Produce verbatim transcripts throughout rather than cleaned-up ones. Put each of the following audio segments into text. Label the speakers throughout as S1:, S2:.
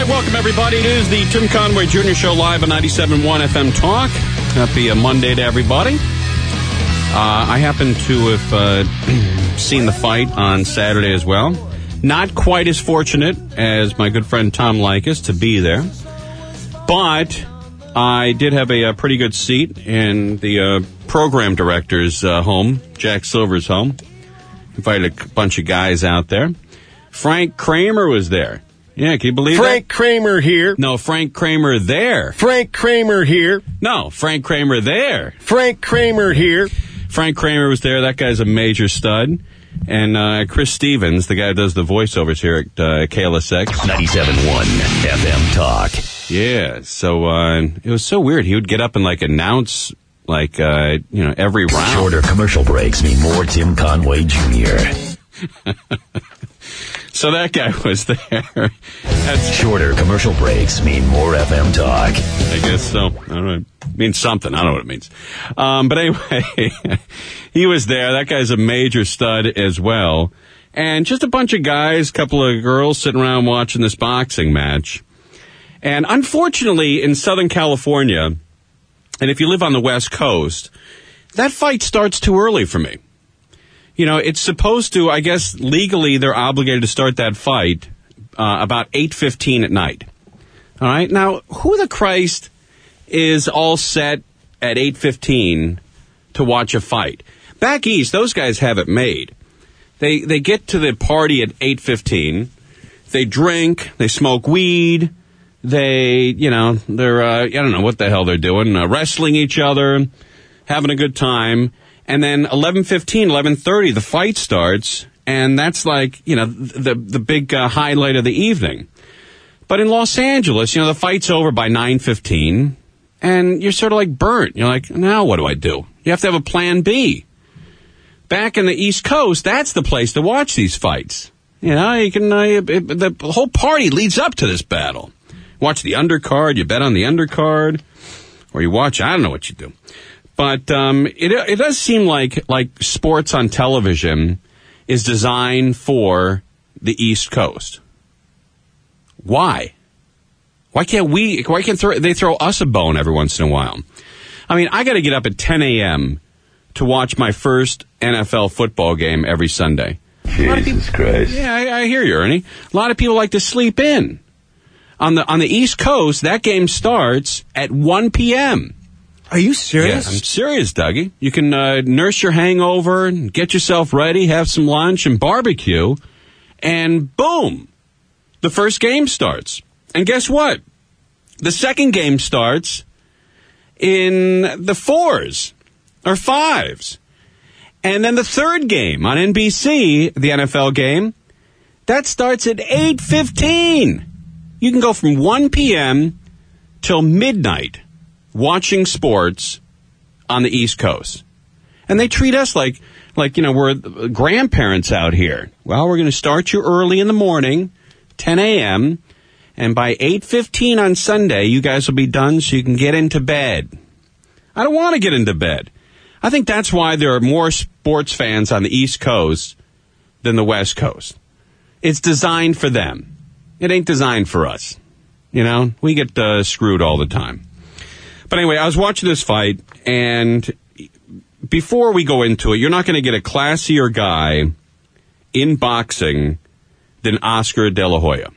S1: right, welcome everybody. It is the Tim Conway Junior Show live on ninety-seven point one F M Talk. Happy uh, Monday to everybody. Uh, I happen to have uh, seen the fight on Saturday as well. Not quite as fortunate as my good friend Tom Likas to be there. But I did have a, a pretty good seat in the uh, program director's uh, home, Jack Silver's home. Invited a bunch of guys out there. Frank Kramer was there. Yeah, can you believe
S2: Frank
S1: that?
S2: Frank Kramer here.
S1: No, Frank Kramer there.
S2: Frank Kramer here.
S1: No, Frank Kramer there.
S2: Frank Kramer here.
S1: Frank Kramer was there. That guy's a major stud. And uh, Chris Stevens, the guy who does the voiceovers here at uh, K L S X.
S3: ninety-seven point one F M Talk.
S1: Yeah, so uh, it was so weird. He would get up and, like, announce, like, uh, you know, every round.
S3: Shorter commercial breaks mean more Tim Conway Junior
S1: So that guy was there. That's,
S3: Shorter commercial breaks mean more F M Talk.
S1: I guess so. I don't know. It means something. I don't know what it means. Um, but anyway, he was there. That guy's a major stud as well. And just a bunch of guys, a couple of girls sitting around watching this boxing match. And unfortunately, in Southern California, and if you live on the West Coast, that fight starts too early for me. You know, it's supposed to, I guess, legally they're obligated to start that fight uh, about eight fifteen at night. All right? Now, who the Christ is all set at eight fifteen to watch a fight? Back east, those guys have it made. They they get to the party at eight fifteen. They drink. They smoke weed. They, you know, they're, uh, I don't know what the hell they're doing, uh, wrestling each other, having a good time. And then eleven fifteen, eleven thirty, the fight starts, and that's like, you know, the the big uh, highlight of the evening. But in Los Angeles, you know, the fight's over by nine fifteen, and you're sort of like burnt. You're like, now what do I do? You have to have a plan B. Back in the East Coast, that's the place to watch these fights. You know, you can, uh, it, it, the whole party leads up to this battle. Watch the undercard, you bet on the undercard, or you watch, I don't know what you do. But um, it it does seem like like sports on television is designed for the East Coast. Why? Why can't we? Why can't throw, they throw us a bone every once in a while? I mean, I got to get up at ten a.m. to watch my first N F L football game every Sunday.
S2: Jesus
S1: people,
S2: Christ!
S1: Yeah, I, I hear you, Ernie. A lot of people like to sleep in. On the on the East Coast, that game starts at one p.m.
S2: Are you serious?
S1: Yeah, I'm serious, Dougie. You can uh, nurse your hangover, and get yourself ready, have some lunch and barbecue, and boom, the first game starts. And guess what? The second game starts in the fours or fives. And then the third game on N B C, the N F L game, that starts at eight fifteen. You can go from one p.m. till midnight watching sports on the East Coast. And they treat us like, like you know, we're grandparents out here. Well, we're going to start you early in the morning, ten a.m., and by eight fifteen on Sunday, you guys will be done so you can get into bed. I don't want to get into bed. I think that's why there are more sports fans on the East Coast than the West Coast. It's designed for them. It ain't designed for us. You know, we get uh, screwed all the time. But anyway, I was watching this fight, and before we go into it, you're not going to get a classier guy in boxing than Oscar De La Hoya.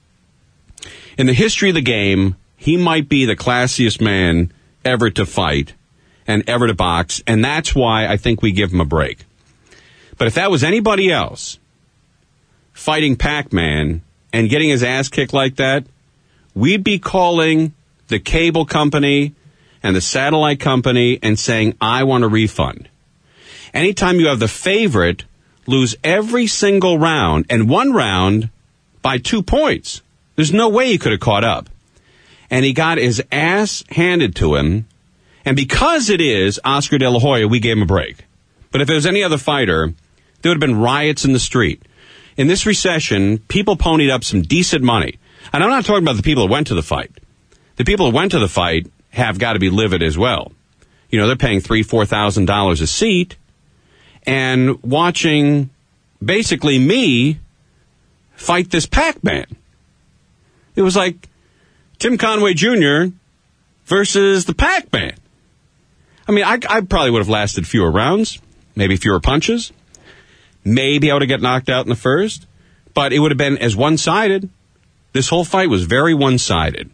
S1: In the history of the game, he might be the classiest man ever to fight and ever to box, and that's why I think we give him a break. But if that was anybody else fighting Pac-Man and getting his ass kicked like that, we'd be calling the cable company and the satellite company and saying, I want a refund. Anytime you have the favorite lose every single round, and one round by two points, there's no way he could have caught up. And he got his ass handed to him, and because it is Oscar De La Hoya, we gave him a break. But if it was any other fighter, there would have been riots in the street. In this recession, people ponied up some decent money. And I'm not talking about the people that went to the fight. The people that went to the fight have got to be livid as well. You know, they're paying three thousand dollars, four thousand dollars a seat and watching basically me fight this Pac-Man. It was like Tim Conway Junior versus the Pac-Man. I mean, I, I probably would have lasted fewer rounds, maybe fewer punches. Maybe I would have got knocked out in the first, but it would have been as one-sided. This whole fight was very one-sided.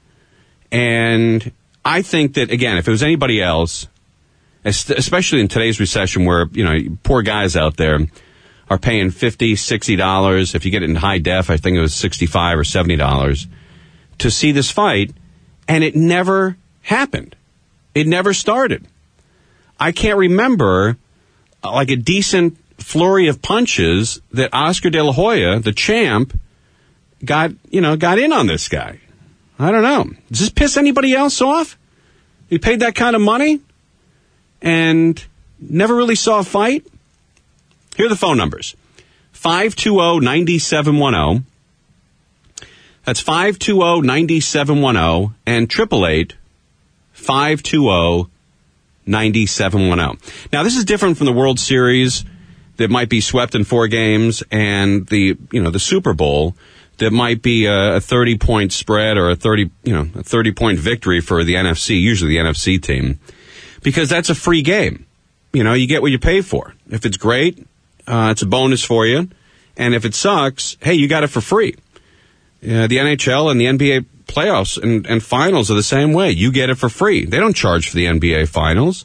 S1: And I think that, again, if it was anybody else, especially in today's recession where, you know, poor guys out there are paying fifty dollars, sixty dollars. If you get it in high def, I think it was sixty-five dollars or seventy dollars to see this fight, and it never happened. It never started. I can't remember uh, like a decent flurry of punches that Oscar De La Hoya, the champ, got, you know, got in on this guy. I don't know. Does this piss anybody else off? You paid that kind of money and never really saw a fight? Here are the phone numbers. five two zero, nine seven one zero. That's five two zero, nine seven one zero and eight eight eight, five two zero, nine seven one zero. Now, this is different from the World Series that might be swept in four games and the, you know, the Super Bowl that might be a thirty-point spread or a thirty, you know, a thirty-point victory for the N F C, usually the N F C team, because that's a free game. You know, you get what you pay for. If it's great, uh, it's a bonus for you. And if it sucks, hey, you got it for free. Uh, the N H L and the N B A playoffs and, and finals are the same way. You get it for free. They don't charge for the N B A finals.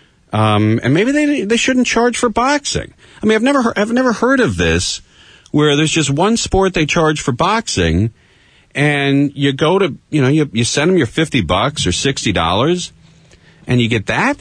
S1: Um, and maybe they they shouldn't charge for boxing. I mean, I've never heard, I've never heard of this where there's just one sport they charge for boxing, and you go to, you know, you, you send them your fifty bucks or sixty dollars, and you get that?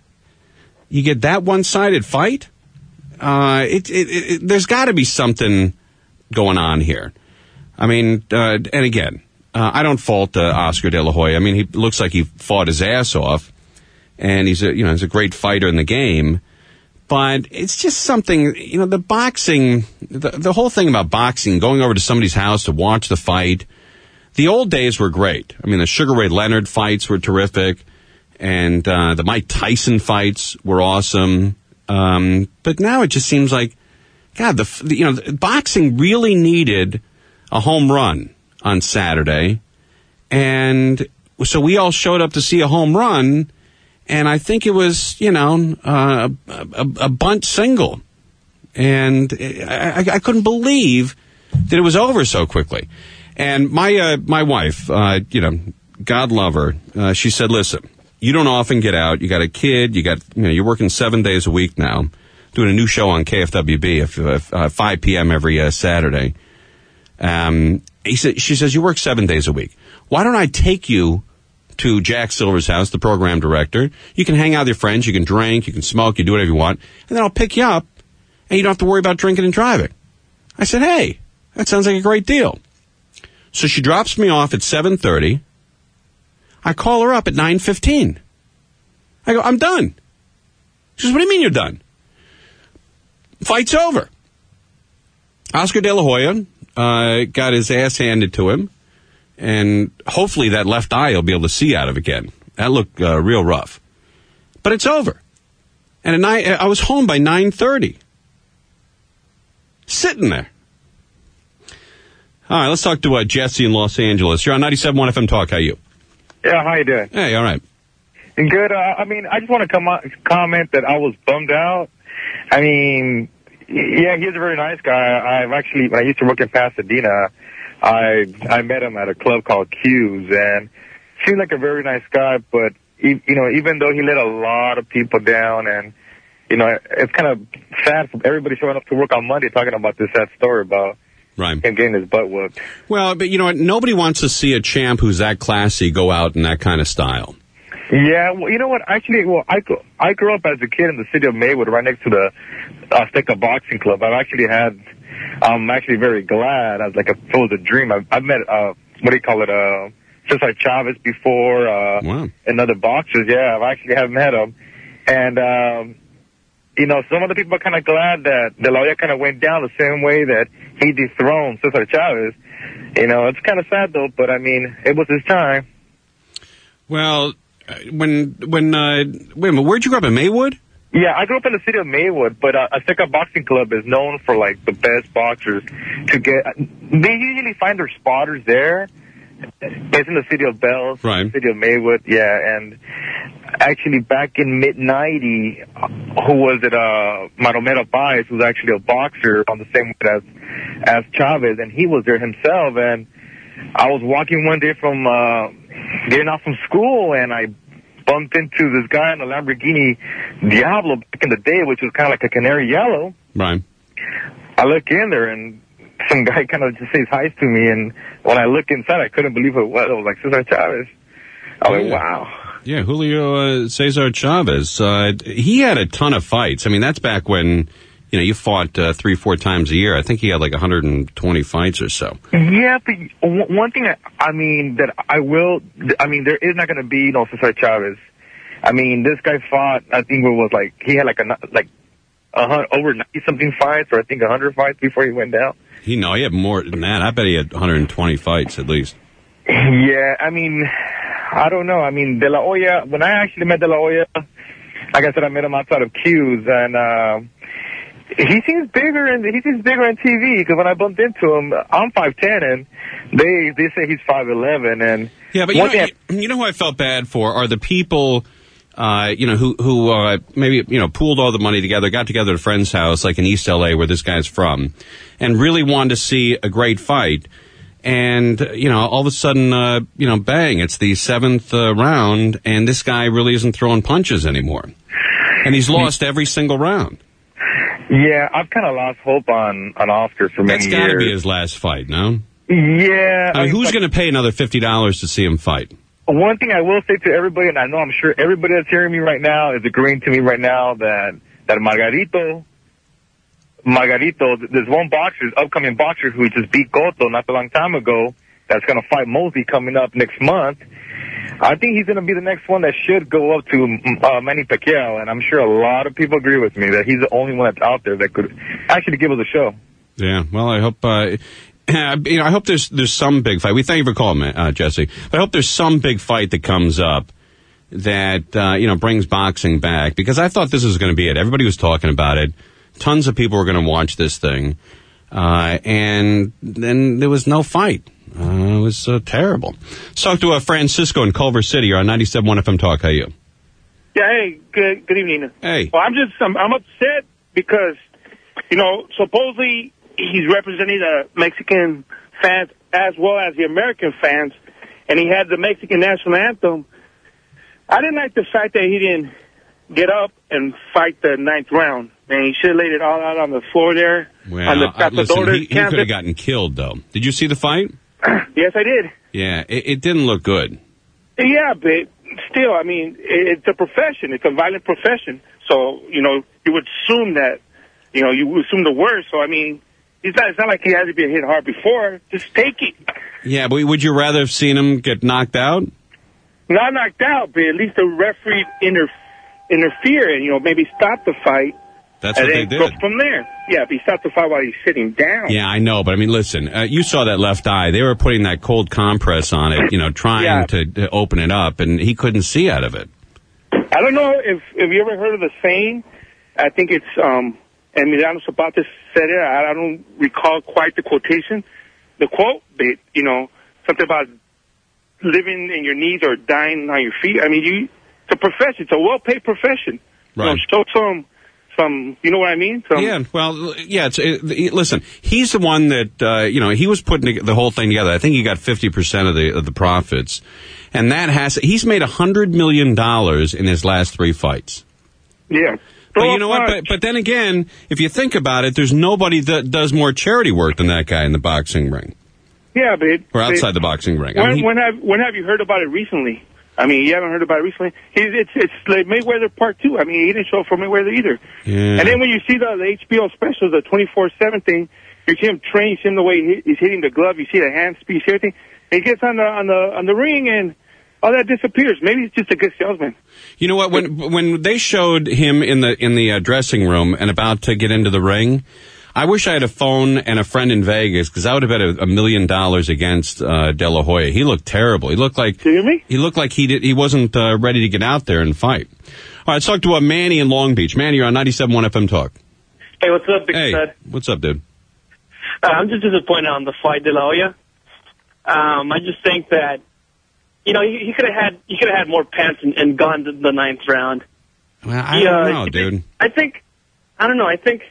S1: You get that one-sided fight? Uh, it, it, it, there's got to be something going on here. I mean, uh, and again, uh, I don't fault uh, Oscar De La Hoya. I mean, he looks like he fought his ass off, and he's a, you know, he's a great fighter in the game. But it's just something, you know, the boxing, the, the whole thing about boxing, going over to somebody's house to watch the fight, the old days were great. I mean, the Sugar Ray Leonard fights were terrific, and uh, the Mike Tyson fights were awesome. Um, but now it just seems like, God, the, the you know, the, boxing really needed a home run on Saturday, and so we all showed up to see a home run. And I think it was, you know, uh, a, a bunt single. And I, I, I couldn't believe that it was over so quickly. And my uh, my wife, uh, you know, God love her, uh, she said, listen, you don't often get out. You got a kid. You got, you know, you're working seven days a week now, doing a new show on K F W B at uh, five p.m. every uh, Saturday. Um, he said, she says, you work seven days a week. Why don't I take you to Jack Silver's house, the program director? You can hang out with your friends, you can drink, you can smoke, you do whatever you want, and then I'll pick you up, and you don't have to worry about drinking and driving. I said, hey, that sounds like a great deal. So she drops me off at seven thirty. I call her up at nine fifteen. I go, I'm done. She says, what do you mean you're done? Fight's over. Oscar De La Hoya uh, got his ass handed to him. And hopefully that left eye he'll be able to see out of again. That looked uh, real rough. But it's over. And at night, I was home by nine thirty. Sitting there. All right, let's talk to uh, Jesse in Los Angeles. You're on ninety-seven point one F M Talk. How are you?
S4: Yeah, how you doing?
S1: Hey, all right.
S4: Good. Uh, I mean, I just want to come on, comment that I was bummed out. I mean, yeah, he's a very nice guy. I've actually, when I used to work in Pasadena, I I met him at a club called Q's, and seemed like a very nice guy. But he, you know, even though he let a lot of people down, and you know, it's kind of sad for everybody showing up to work on Monday talking about this sad story about
S1: right.
S4: him getting his butt whooped.
S1: Well, but you know what? Nobody wants to see a champ who's that classy go out in that kind of style.
S4: Yeah, well, you know what? Actually, well, I I grew up as a kid in the city of Maywood, right next to the Azteca Boxing Club. I've actually had. I'm actually very glad. I was like, a, it was a dream. I've, I've met, uh, what do you call it, uh, Cesar Chavez before, uh,
S1: wow.
S4: and other boxers. Yeah, I've actually have met him. And, um, you know, some of the people are kind of glad that De La Hoya kind of went down the same way that he dethroned Cesar Chavez. You know, it's kind of sad, though, but, I mean, it was his time.
S1: Well, when, when, uh, wait a minute, where'd you grow up, in Maywood?
S4: Yeah, I grew up in the city of Maywood, but uh, Azteca Boxing Club is known for, like, the best boxers to get. They usually find their spotters there. It's in the city of Bells,
S1: right.
S4: the city of Maywood, yeah. And actually, back in mid ninety, who was it? Uh, Maromero Baez was actually a boxer on the same way as, as Chavez, and he was there himself. And I was walking one day from uh, getting off from school, and I bumped into this guy in a Lamborghini Diablo back in the day, which was kind of like a canary yellow.
S1: Right.
S4: I look in there, and some guy kind of just says hi to me, and when I look inside, I couldn't believe it was. It was like Cesar Chavez. I was
S1: oh,
S4: like,
S1: yeah.
S4: wow.
S1: Yeah, Julio uh, Cesar Chavez. Uh, he had a ton of fights. I mean, that's back when, you know, you fought uh, three, four times a year. I think he had like one hundred twenty fights or so.
S4: Yeah, but one thing, I, I mean, that I will, I mean, there is not going to be no Cesar Chavez. I mean, this guy fought, I think it was like, he had like a, like, a hundred, over ninety-something fights, or I think one hundred fights before he went down.
S1: He, no, he had more than that. I bet he had one hundred twenty fights at least.
S4: Yeah, I mean, I don't know. I mean, De La Hoya, when I actually met De La Hoya, like I said, I met him outside of Q's, and uh, he seems bigger, and he seems bigger on T V, because when I bumped into him, I'm five ten, and they they say he's five eleven, and
S1: yeah, but you know, I, you know who I felt bad for are the people, uh, you know, who who uh, maybe you know pooled all the money together, got together at a friend's house, like in East L A, where this guy's from, and really wanted to see a great fight. And, you know, all of a sudden, uh, you know, bang, it's the seventh uh, round, and this guy really isn't throwing punches anymore. And he's lost every single round.
S4: Yeah, I've kind of lost hope on, on Oscar for many
S1: That's
S4: years.
S1: That's got to be his last fight, no?
S4: Yeah.
S1: I mean, who's going to pay another fifty dollars to see him fight?
S4: One thing I will say to everybody, and I know I'm sure everybody that's hearing me right now is agreeing to me right now, that, that Margarito... Margarito, there's one boxer, upcoming boxer who just beat Cotto not a long time ago, that's going to fight Mosley coming up next month. I think he's going to be the next one that should go up to uh, Manny Pacquiao, and I'm sure a lot of people agree with me that he's the only one that's out there that could actually give us a show.
S1: Yeah, well, I hope, uh, you know, I hope there's there's some big fight. We thank you for calling, uh, Jesse. But I hope there's some big fight that comes up that, uh, you know, brings boxing back, because I thought this was going to be it. Everybody was talking about it. Tons of people were going to watch this thing, uh, and then there was no fight. Uh, it was uh, terrible. Let's talk to uh, Francisco in Culver City. You're on ninety-seven point one F M Talk. How are you?
S5: Yeah, hey, good good evening.
S1: Hey.
S5: Well, I'm just, I'm, I'm upset because, you know, supposedly he's representing the Mexican fans as well as the American fans, and he had the Mexican national anthem. I didn't like the fact that he didn't get up and fight the ninth round. And he should have laid it all out on the floor there.
S1: Well,
S5: on the
S1: uh, listen, he, he could
S5: campus.
S1: have gotten killed, though. Did you see the fight?
S5: Yes, I did.
S1: Yeah, it, it didn't look good.
S5: Yeah, but still, I mean, it, it's a profession. It's a violent profession. So, you know, you would assume that, you know, you would assume the worst. So, I mean, it's not, it's not like he hasn't been hit hard before. Just take it.
S1: Yeah, but would you rather have seen him get knocked out?
S5: Not knocked out, but at least the referee inter- interfere and, you know, maybe stop the fight.
S1: That's
S5: and
S1: what
S5: then
S1: they
S5: go
S1: did.
S5: from there. Yeah, if he stopped the fight while he's sitting down.
S1: Yeah, I know, but I mean, listen, uh, you saw that left eye. They were putting that cold compress on it, you know, trying
S5: yeah.
S1: to, to open it up, and he couldn't see out of it.
S5: I don't know if if you ever heard of the saying. I think it's, um, Emiliano Zapata said it. I, I don't recall quite the quotation, the quote, but, you know, something about living in your knees or dying on your feet. I mean, you, it's a profession. It's a well-paid profession.
S1: Right.
S5: You know, show some... Some, you know what I mean? Some,
S1: yeah, well, yeah, it's, it, listen, he's the one that, uh, you know, he was putting the whole thing together. I think he got fifty percent of the of the profits. And that has, he's made one hundred million dollars in his last three fights.
S5: Yeah.
S1: But you know what? But, but then again, if you think about it, there's nobody that does more charity work than that guy in the boxing ring.
S5: Yeah, but...
S1: Or outside but, the boxing ring.
S5: When,
S1: I mean, he,
S5: when, have, when have you heard about it recently? I mean, you haven't heard about it recently. He's, it's it's like Mayweather Part Two. I mean, he didn't show up for Mayweather either.
S1: Yeah.
S5: And then when you see the, the H B O specials, the twenty-four seven thing, you see him train, you see him the way he, he's hitting the glove, you see the hand speed, you see everything. And he gets on the on the on the ring, and all that disappears. Maybe he's just a good salesman.
S1: You know what? When when they showed him in the in the uh, dressing room and about to get into the ring, I wish I had a phone and a friend in Vegas, because I would have bet a, a million dollars against uh, De La Hoya. He looked terrible. He looked like
S5: Do you hear me?
S1: he looked like he did. He wasn't uh, ready to get out there and fight. All right, let's talk to uh, Manny in Long Beach. Manny, you're on ninety-seven point one F M Talk.
S6: Hey, what's up, Big
S1: Hey,
S6: Stud?
S1: what's up, dude?
S6: Uh, I'm just disappointed on the fight, De La Hoya. Um, I just think that, you know, he, he could have had he could have had more pants and, and gone to the ninth round.
S1: Well, I
S6: He,
S1: don't
S6: uh,
S1: know,
S6: he-
S1: dude.
S6: I think, I don't know. I think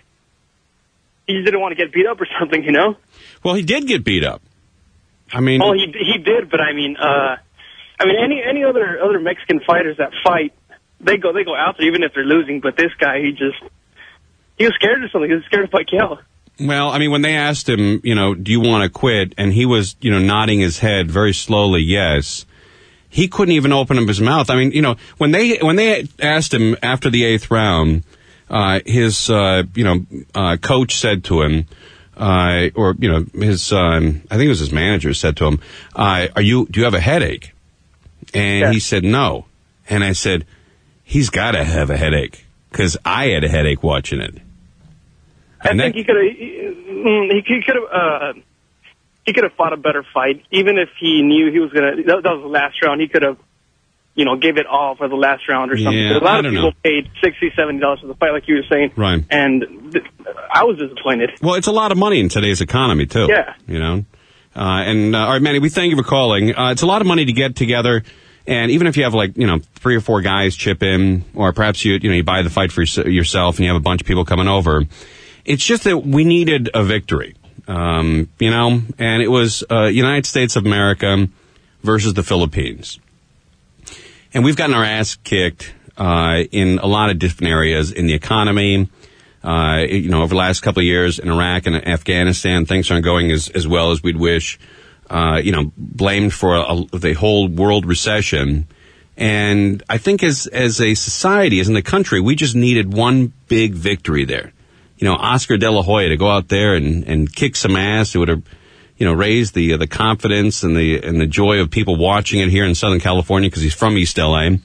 S6: he just didn't want to get beat up or something, you know.
S1: Well, he did get beat up. I mean,
S6: Oh, he he did, but I mean, uh, I mean, any any other other Mexican fighters that fight, they go they go out there even if they're losing. But this guy, he just he was scared or something. He was scared of Pacquiao.
S1: well, I mean, when they asked him, you know, do you want to quit, and he was, you know, nodding his head very slowly, yes. He couldn't even open up his mouth. I mean, you know, when they when they asked him after the eighth round, uh, his uh, you know uh, coach said to him, uh, or you know his um, I think it was his manager said to him, uh, "Are you do you have a headache?" And
S6: Yeah.
S1: he said no. And I said, "He's got to have a headache, because I had a headache watching it."
S6: I
S1: And
S6: think
S1: that-
S6: he could have he, he could have uh, he could have fought a better fight, even if he knew he was gonna. That, that was the last round. He could have, you know, gave it all for the last round or something.
S1: Yeah,
S6: a lot
S1: I
S6: of
S1: don't
S6: people
S1: know.
S6: paid sixty, seventy dollars for the fight, like you were saying.
S1: Right.
S6: And th- I was disappointed.
S1: Well, it's a lot of money in today's economy, too.
S6: Yeah.
S1: You know? Uh, and, uh, all right, Manny, we thank you for calling. Uh, it's a lot of money to get together. And even if you have, like, you know, three or four guys chip in, or perhaps you, you know, you buy the fight for yours- yourself and you have a bunch of people coming over, it's just that we needed a victory. Um, you know, and it was uh, United States of America versus the Philippines. And we've gotten our ass kicked uh, in a lot of different areas in the economy. Uh, you know, over the last couple of years in Iraq and Afghanistan, things aren't going as, as well as we'd wish. Uh, you know, blamed for a, a, the whole world recession. And I think as as a society, as in the country, we just needed one big victory there. You know, Oscar De La Hoya to go out there and, and kick some ass. It would have, you know, raised the uh, the confidence and the and the joy of people watching it here in Southern California, because he's from East L A.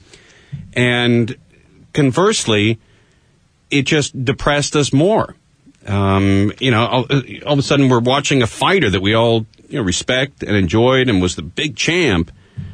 S1: And conversely, it just depressed us more. Um, you know, all, all of a sudden we're watching a fighter that we all, you know, respect and enjoyed and was the big champ,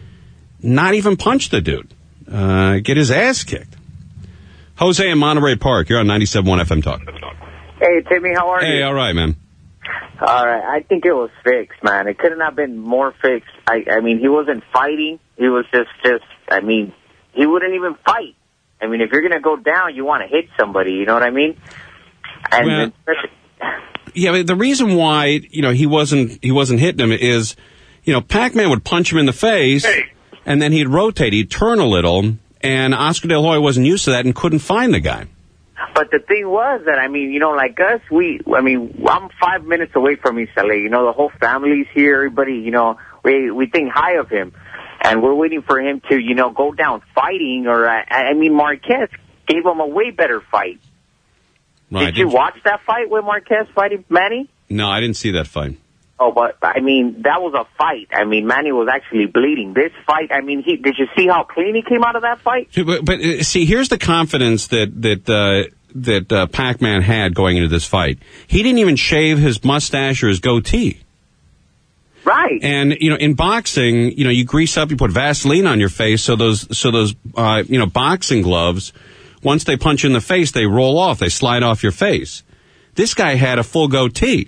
S1: not even punch the dude, uh, get his ass kicked. Jose in Monterey Park, you're on ninety-seven point one F M Talk.
S7: Hey, Timmy, how are
S1: Hey,
S7: you?
S1: all right, man.
S7: All right, I think it was fixed, man. It couldn't have been more fixed. I, I mean, he wasn't fighting. He was just, just, I mean, he wouldn't even fight. I mean, if you're going to go down, you want to hit somebody, you know what I mean? And
S1: Well,
S7: especially,
S1: Yeah, but the reason why, you know, he wasn't he wasn't hitting him is, you know, Pac-Man would punch him in the face,
S5: Hey.
S1: and then he'd rotate, he'd turn a little, and Oscar De La Hoya wasn't used to that and couldn't find the guy.
S7: but the thing was that, I mean, you know, like us, we, I mean, I'm five minutes away from East L A. You know, the whole family's here. Everybody, you know, we we think high of him. And we're waiting for him to, you know, go down fighting. Or, I, I mean, Marquez gave him a way better fight.
S1: Right,
S7: Did you watch that fight with Marquez fighting Manny?
S1: No, I didn't see that fight.
S7: Oh, but, I mean, that was a fight. I mean, Manny was actually bleeding. This fight, I mean, he did you see how clean he came out of that fight?
S1: But, but uh, see, here's the confidence that that uh, that uh, Pac-Man had going into this fight. He didn't even shave his mustache or his goatee.
S7: Right.
S1: And you know, in boxing, you know, you grease up, you put Vaseline on your face, so those so those uh, you know boxing gloves, once they punch you in the face, they roll off, they slide off your face. This guy had a full goatee.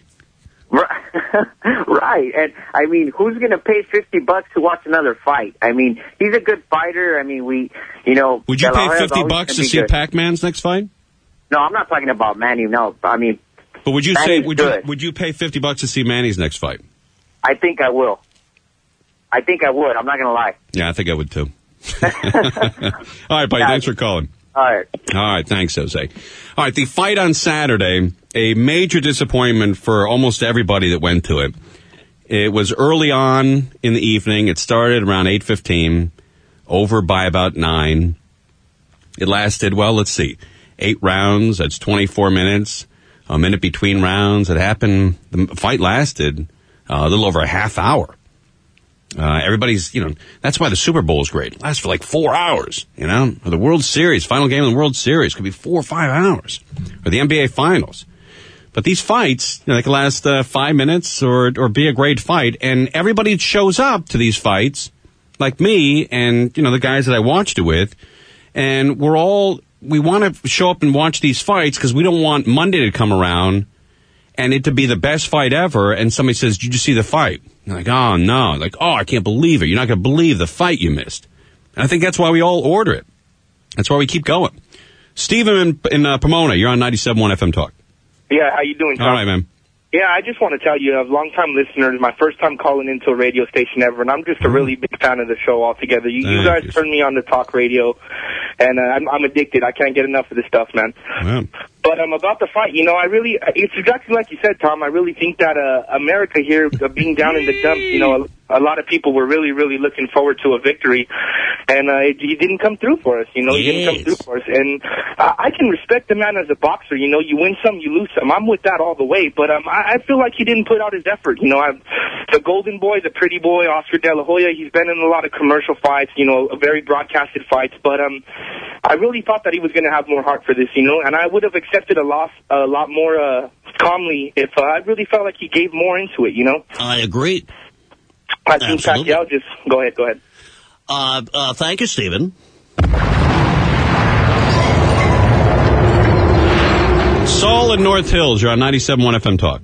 S7: Right. And, I mean, who's going to pay fifty bucks to watch another fight? I mean, he's a good fighter. I mean, we, you know.
S1: Would you
S7: De La
S1: pay
S7: Hoya's
S1: fifty
S7: always
S1: bucks
S7: gonna
S1: to
S7: be
S1: see
S7: good.
S1: Pac-Man's next fight?
S7: No, I'm not talking about Manny, no. I mean,
S1: But would you say
S7: Manny's
S1: would you
S7: good.
S1: would you pay fifty bucks to see Manny's next fight?
S7: I think I will. I think I would. I'm not going to lie.
S1: Yeah, I think I would too. All right, buddy.
S7: Yeah.
S1: Thanks for calling.
S7: All right.
S1: All right, thanks, Jose. All right, the fight on Saturday, a major disappointment for almost everybody that went to it. It was early on in the evening. It started around eight fifteen, over by about nine. It lasted, well, let's see, eight rounds. That's twenty-four minutes, a minute between rounds. It happened, the fight lasted uh, a little over a half hour. Uh, everybody's, you know, that's why the Super Bowl is great. It lasts for like four hours, you know, or the World Series, final game of the World Series could be four or five hours, or the N B A Finals. But these fights, you know, they can last uh, five minutes or or be a great fight, and everybody shows up to these fights, like me and, you know, the guys that I watched it with, and we're all, we want to show up and watch these fights because we don't want Monday to come around and it to be the best fight ever, and somebody says, did you see the fight? And I'm like, oh, no. Like, oh, I can't believe it. You're not going to believe the fight you missed. And I think that's why we all order it. That's why we keep going. Stephen in, in uh, Pomona, you're on ninety-seven point one F M Talk.
S8: Yeah, how you doing, Tom?
S1: All right, man.
S8: Yeah, I just want to tell you, a long-time listener, my first time calling into a radio station ever, and I'm just a really big fan of the show altogether. You, you guys
S1: you.
S8: turned me on to talk radio, and uh, I'm, I'm addicted. I can't get enough of this stuff, man.
S1: Yeah.
S8: But um, about the fight, you know, I really, it's exactly like you said, Tom. I really think that uh, America here, uh, being down in the dumps, you know, a, a lot of people were really, really looking forward to a victory, and uh, it, he didn't come through for us, you know, he
S1: yes.
S8: didn't come through for us. And uh, I can respect the man as a boxer, you know, you win some, you lose some. I'm with that all the way, but um, I, I feel like he didn't put out his effort, you know. I've, the golden boy, the pretty boy, Oscar De La Hoya, he's been in a lot of commercial fights, you know, very broadcasted fights, but um, I really thought that he was going to have more heart for this, you know, and I would have accepted a loss a lot more uh, calmly if uh, I really felt like he gave more into it, you know?
S9: I agree.
S8: I think
S9: Absolutely.
S8: Pacquiao just... Go ahead, go ahead.
S9: Uh, uh, thank you, Stephen.
S1: Saul in North Hills, you're on ninety-seven point one F M Talk.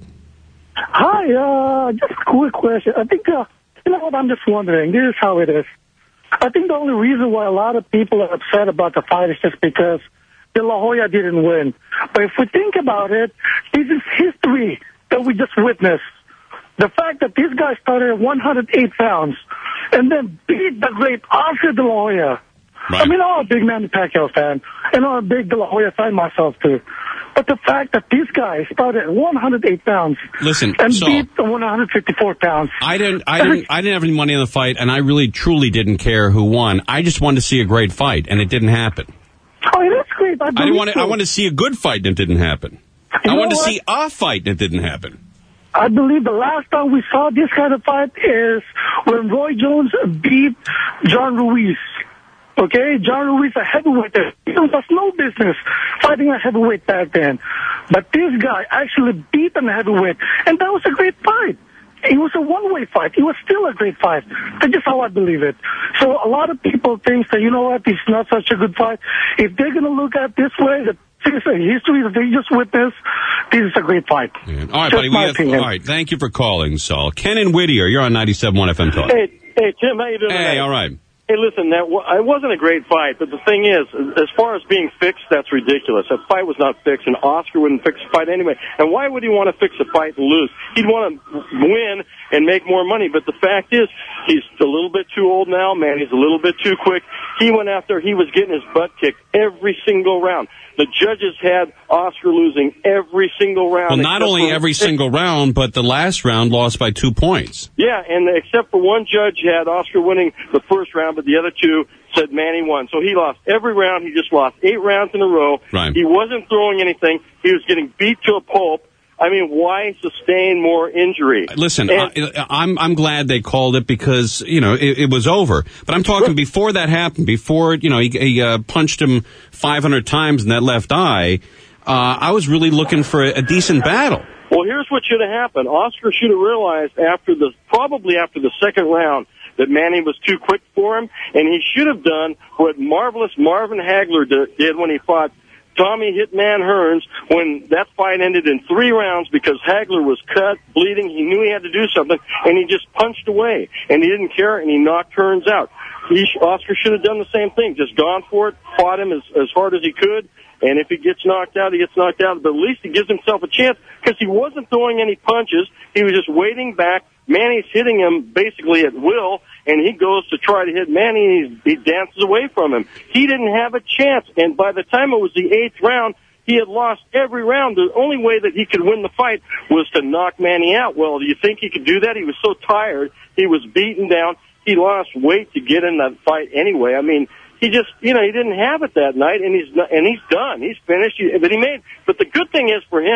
S10: Hi, uh, just a quick question. I think, uh, you know what, I'm just wondering, this is how it is. I think the only reason why a lot of people are upset about the fight is just because De La Hoya didn't win. But if we think about it, this is history that we just witnessed. The fact that this guy started at one hundred eight pounds and then beat the great Oscar De La Hoya. Right. I mean, I'm a big Manny Pacquiao fan, and I'm a big De La Hoya fan myself, too. But the fact that this guy started at one hundred eight pounds
S1: Listen,
S10: and
S1: so,
S10: beat the one hundred fifty-four pounds.
S1: I didn't, I didn't, I didn't have any money on the fight, and I really, truly didn't care who won. I just wanted to see a great fight, and it didn't happen.
S10: Oh, that's great. I,
S1: I didn't want to.
S10: so.
S1: I wanted to see a good fight, and it didn't happen.
S10: You
S1: I wanted to
S10: what?
S1: see a fight, and it didn't happen.
S10: I believe the last time we saw this kind of fight is when Roy Jones beat John Ruiz. Okay, John Ruiz, a heavyweight. He was no business fighting a heavyweight back then. But this guy actually beat a heavyweight, and that was a great fight. It was a one-way fight. It was still a great fight. That's just how I believe it. So a lot of people think that, you know what, it's not such a good fight. If they're going to look at it this way, that this is a history that they just witnessed, this is a great fight.
S1: Yeah. All right,
S10: just
S1: buddy. We have, all right, thank you for calling, Saul. Ken in Whittier, you're on ninety-seven point one F M Talk.
S11: Hey, hey, Tim, how you doing?
S1: Hey,
S11: today?
S1: all right.
S11: Hey, listen, that w- it wasn't a great fight, but the thing is, as far as being fixed, that's ridiculous. That fight was not fixed, and Oscar wouldn't fix a fight anyway. And why would he want to fix a fight and lose? He'd want to win and make more money, but the fact is, he's a little bit too old now, man. He's a little bit too quick. He went after, he was getting his butt kicked every single round. The judges had Oscar losing every single round.
S1: Well, not only every single round, but the last round lost by two points.
S11: Yeah, and except for one judge had Oscar winning the first round, but the other two said Manny won. So he lost every round. He just lost eight rounds in a row.
S1: Right.
S11: He wasn't throwing anything. He was getting beat to a pulp. I mean, why sustain more injury?
S1: Listen,
S11: and,
S1: I, I'm I'm glad they called it because, you know, it, it was over. But I'm talking before that happened, before, you know, he, he uh, punched him five hundred times in that left eye, uh, I was really looking for a, a decent battle.
S11: Well, here's what should have happened. Oscar should have realized after the, probably after the second round, that Manny was too quick for him, and he should have done what marvelous Marvin Hagler did when he fought Tommy Hitman Hearns when that fight ended in three rounds because Hagler was cut, bleeding. He knew he had to do something, and he just punched away, and he didn't care, and he knocked Hearns out. He, Oscar should have done the same thing, just gone for it, fought him as, as hard as he could, and if he gets knocked out, he gets knocked out, but at least he gives himself a chance because he wasn't throwing any punches. He was just waiting back. Manny's hitting him basically at will, and he goes to try to hit Manny, and he, he dances away from him. He didn't have a chance, and by the time it was the eighth round, he had lost every round. The only way that he could win the fight was to knock Manny out. Well, do you think he could do that? He was so tired. He was beaten down. He lost weight to get in that fight anyway. I mean, he just, you know, he didn't have it that night, and he's not, and he's done. He's finished. But he made. But the good thing is for him,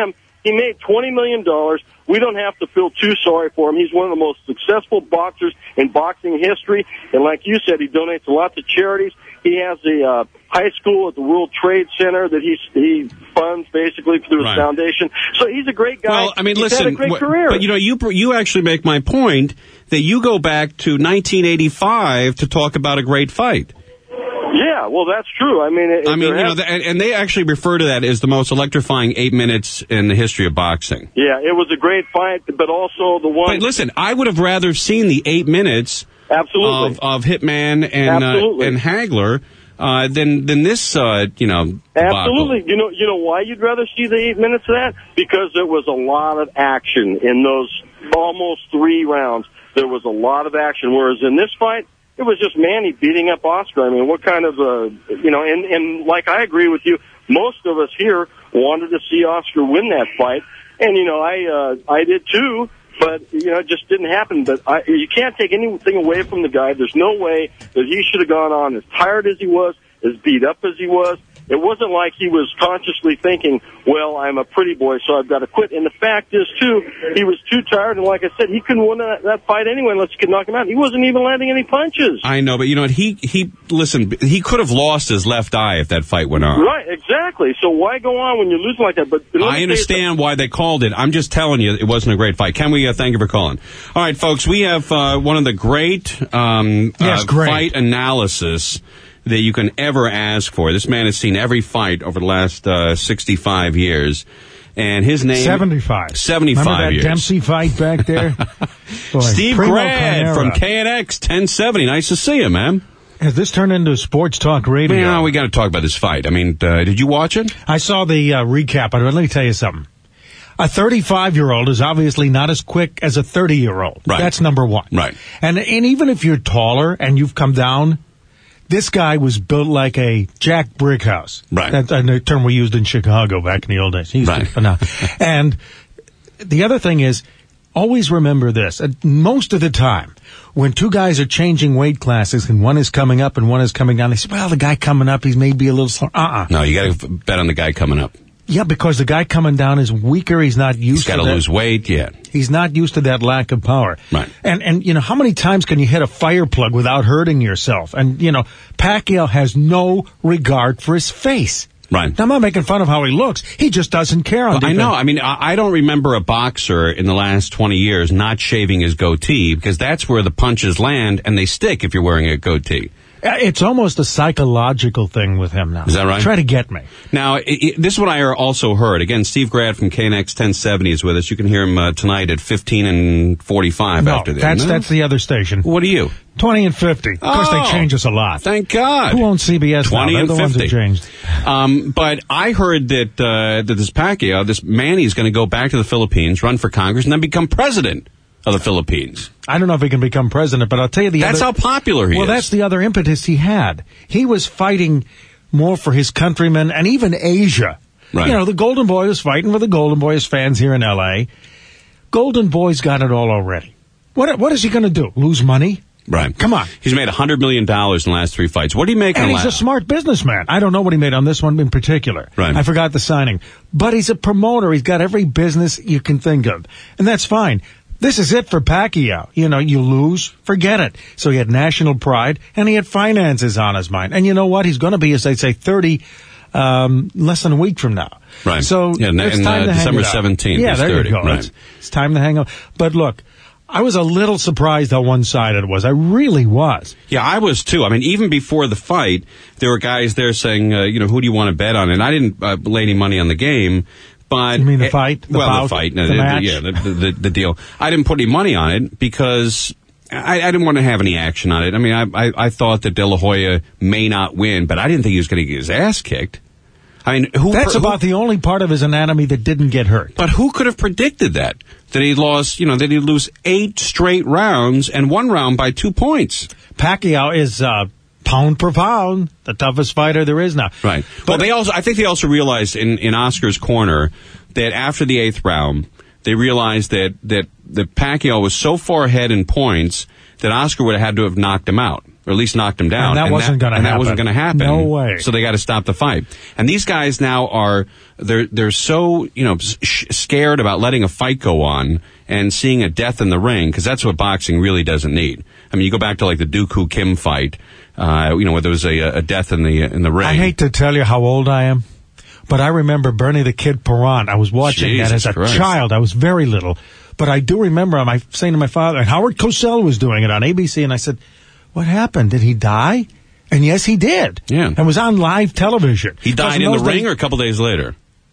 S11: He made twenty million dollars. We don't have to feel too sorry for him. He's one of the most successful boxers in boxing history. And like you said, he donates a lot to charities. He has a uh, high school at the World Trade Center that he he funds basically through his
S1: Right.
S11: foundation. So he's a great guy.
S1: Well, I mean,
S11: he's
S1: listen,
S11: had a great
S1: wh-
S11: career.
S1: but you know, you you actually make my point that you go back to nineteen eighty-five to talk about a great fight.
S11: Yeah, well, that's true. I mean, it,
S1: I mean,
S11: there
S1: you know,
S11: has-
S1: the, and, and they actually refer to that as the most electrifying eight minutes in the history of boxing.
S11: yeah, it was a great fight, but also the one.
S1: But listen, I would have rather seen the eight minutes
S11: Absolutely.
S1: of, of Hitman and uh,
S11: Absolutely.
S1: and Hagler uh, than than this, uh, you know, debacle.
S11: Absolutely. You know, you know why you'd rather see the eight minutes of that? Because there was a lot of action in those almost three rounds. There was a lot of action, whereas in this fight, it was just Manny beating up Oscar. I mean, what kind of, uh, you know, and, and like I agree with you, most of us here wanted to see Oscar win that fight. And, you know, I, uh, I did too, but, you know, it just didn't happen. But I, you can't take anything away from the guy. There's no way that he should have gone on as tired as he was, as beat up as he was. It wasn't like he was consciously thinking, well, I'm a pretty boy, so I've got to quit. And the fact is, too, he was too tired, and like I said, he couldn't win that, that fight anyway unless you could knock him out. He wasn't even landing any punches.
S1: I know, but you know what? He he listen. He could have lost his left eye if that fight went on.
S11: Right, exactly. So why go on when you're losing like that? But let me
S1: I
S11: tell you
S1: understand why they called it. I'm just telling you, it wasn't a great fight. Can we uh, thank you for calling? All right, folks, we have uh, one of the great, um,
S12: Yes,
S1: uh,
S12: great.
S1: fight analysis that you can ever ask for. This man has seen every fight over the last uh, sixty-five years. And his name...
S12: seventy-five.
S1: seventy-five
S12: Remember that
S1: years.
S12: Dempsey fight back there? Boy,
S1: Steve
S12: Primo
S1: Grad
S12: Carnera.
S1: from K N X ten seventy. Nice to see you, man.
S12: Has this turned into sports talk radio?
S1: Well, we got to talk about this fight. I mean, uh, did you watch it?
S12: I saw the uh, recap, but let me tell you something. A thirty-five-year-old is obviously not as quick as a thirty-year-old.
S1: Right.
S12: That's number one.
S1: Right.
S12: And and even if you're taller and you've come down, this guy was built like a Jack Brickhouse.
S1: Right.
S12: That's a term we used in Chicago back in the old days. He's
S1: Right.
S12: but now. And the other thing is, always remember this. Uh, Most of the time, when two guys are changing weight classes and one is coming up and one is coming down, they say, well, the guy coming up, he's maybe a little slow. Uh-uh.
S1: No, you got to bet on the guy coming up.
S12: Yeah, because the guy coming down is weaker. He's not used
S1: He's got
S12: to
S1: to
S12: that.
S1: lose weight, yeah.
S12: He's not used to that lack of power.
S1: Right.
S12: And, and, you know, how many times can you hit a fire plug without hurting yourself? And, you know, Pacquiao has no regard for his face.
S1: Right.
S12: Now, I'm not making fun of how he looks. He just doesn't care. On
S1: Well, I
S12: defense.
S1: know. I mean, I, I don't remember a boxer in the last twenty years not shaving his goatee because that's where the punches land and they stick if you're wearing a goatee.
S12: Uh, It's almost a psychological thing with him now.
S1: Is that right?
S12: Try to get me.
S1: Now, it, it, this is what I also heard. Again, Steve Grad from K N X ten seventy is with us. You can hear him uh, tonight at fifteen and forty-five
S12: No,
S1: after this.
S12: that's,
S1: No?
S12: that's the other station.
S1: What are you?
S12: twenty and fifty. Of course,
S1: Oh,
S12: they change us a lot.
S1: Thank God.
S12: Who owns C B S now?
S1: twenty
S12: They're
S1: and
S12: the ones that
S1: fifty.
S12: changed.
S1: Um, but I heard that uh, that this Pacquiao, this Manny, is going to go back to the Philippines, run for Congress, and then become president of the Philippines.
S12: I don't know if he can become president, but I'll tell you the
S1: That's
S12: other...
S1: how popular he
S12: well,
S1: is.
S12: that's the other impetus he had. He was fighting more for his countrymen and even Asia.
S1: Right.
S12: You know, the Golden Boy was fighting for the Golden Boys fans here in L A. Golden Boy's got it all already. What What is he going to do? Lose money?
S1: Right.
S12: Come on.
S1: He's made one hundred million dollars in the last three fights. What did he make in
S12: And
S1: the
S12: he's a
S1: last?
S12: smart businessman. I don't know what he made on this one in particular.
S1: Right.
S12: I forgot the signing. But he's a promoter. He's got every business you can think of. And that's fine. This is it for Pacquiao. You know, you lose, forget it. So he had national pride, and he had finances on his mind. And you know what? He's going to be, as they say, thirty um, less than a week from now.
S1: Right.
S12: So
S1: Yeah, and-
S12: it's
S1: and,
S12: time
S1: uh,
S12: to hang
S1: December
S12: it up.
S1: seventeenth,
S12: Yeah,
S1: he's
S12: there
S1: thirty,
S12: you go.
S1: right.
S12: It's, it's time to hang up. But look, I was a little surprised how one-sided it was. I really was.
S1: Yeah, I was too. I mean, even before the fight, there were guys there saying, uh, you know, who do you want to bet on? And I didn't uh, lay any money on the game. But
S12: You mean the fight? The
S1: well,
S12: bout?
S1: the fight, no,
S12: The
S1: the-
S12: match?
S1: yeah, the, the, the deal. I didn't put any money on it because I, I didn't want to have any action on it. I mean, I, I, I thought that De La Hoya may not win, but I didn't think he was going to get his ass kicked. I mean, who?
S12: That's
S1: who,
S12: about the only part of his anatomy that didn't get hurt.
S1: But who could have predicted that? That he lost, you know, that he'd lose eight straight rounds and one round by two points.
S12: Pacquiao is uh, pound per pound the toughest fighter there is now.
S1: Right. But well, they also, I think they also realized in, in Oscar's corner that after the eighth round, they realized that, that, that Pacquiao was so far ahead in points that Oscar would have had to have knocked him out. or at least knocked him down.
S12: And that wasn't gonna
S1: and
S12: happen.
S1: that wasn't going to happen.
S12: No way.
S1: So they got to stop the fight. And these guys now are they're they're so you know sh- scared about letting a fight go on and seeing a death in the ring, because that's what boxing really doesn't need. I mean, you go back to like the Dooku Kim fight, uh, you know, where there was a, a death in the in the ring.
S12: I hate to tell you how old I am, but I remember Bernie the Kid Perron. I was watching
S1: Jesus
S12: that as a
S1: Christ.
S12: child. I was very little. But I do remember my saying to my father, and Howard Cosell was doing it on A B C, and I said, what happened? Did he die? And yes, he did.
S1: Yeah.
S12: And was on live television.
S1: He died in the ring or a couple days later?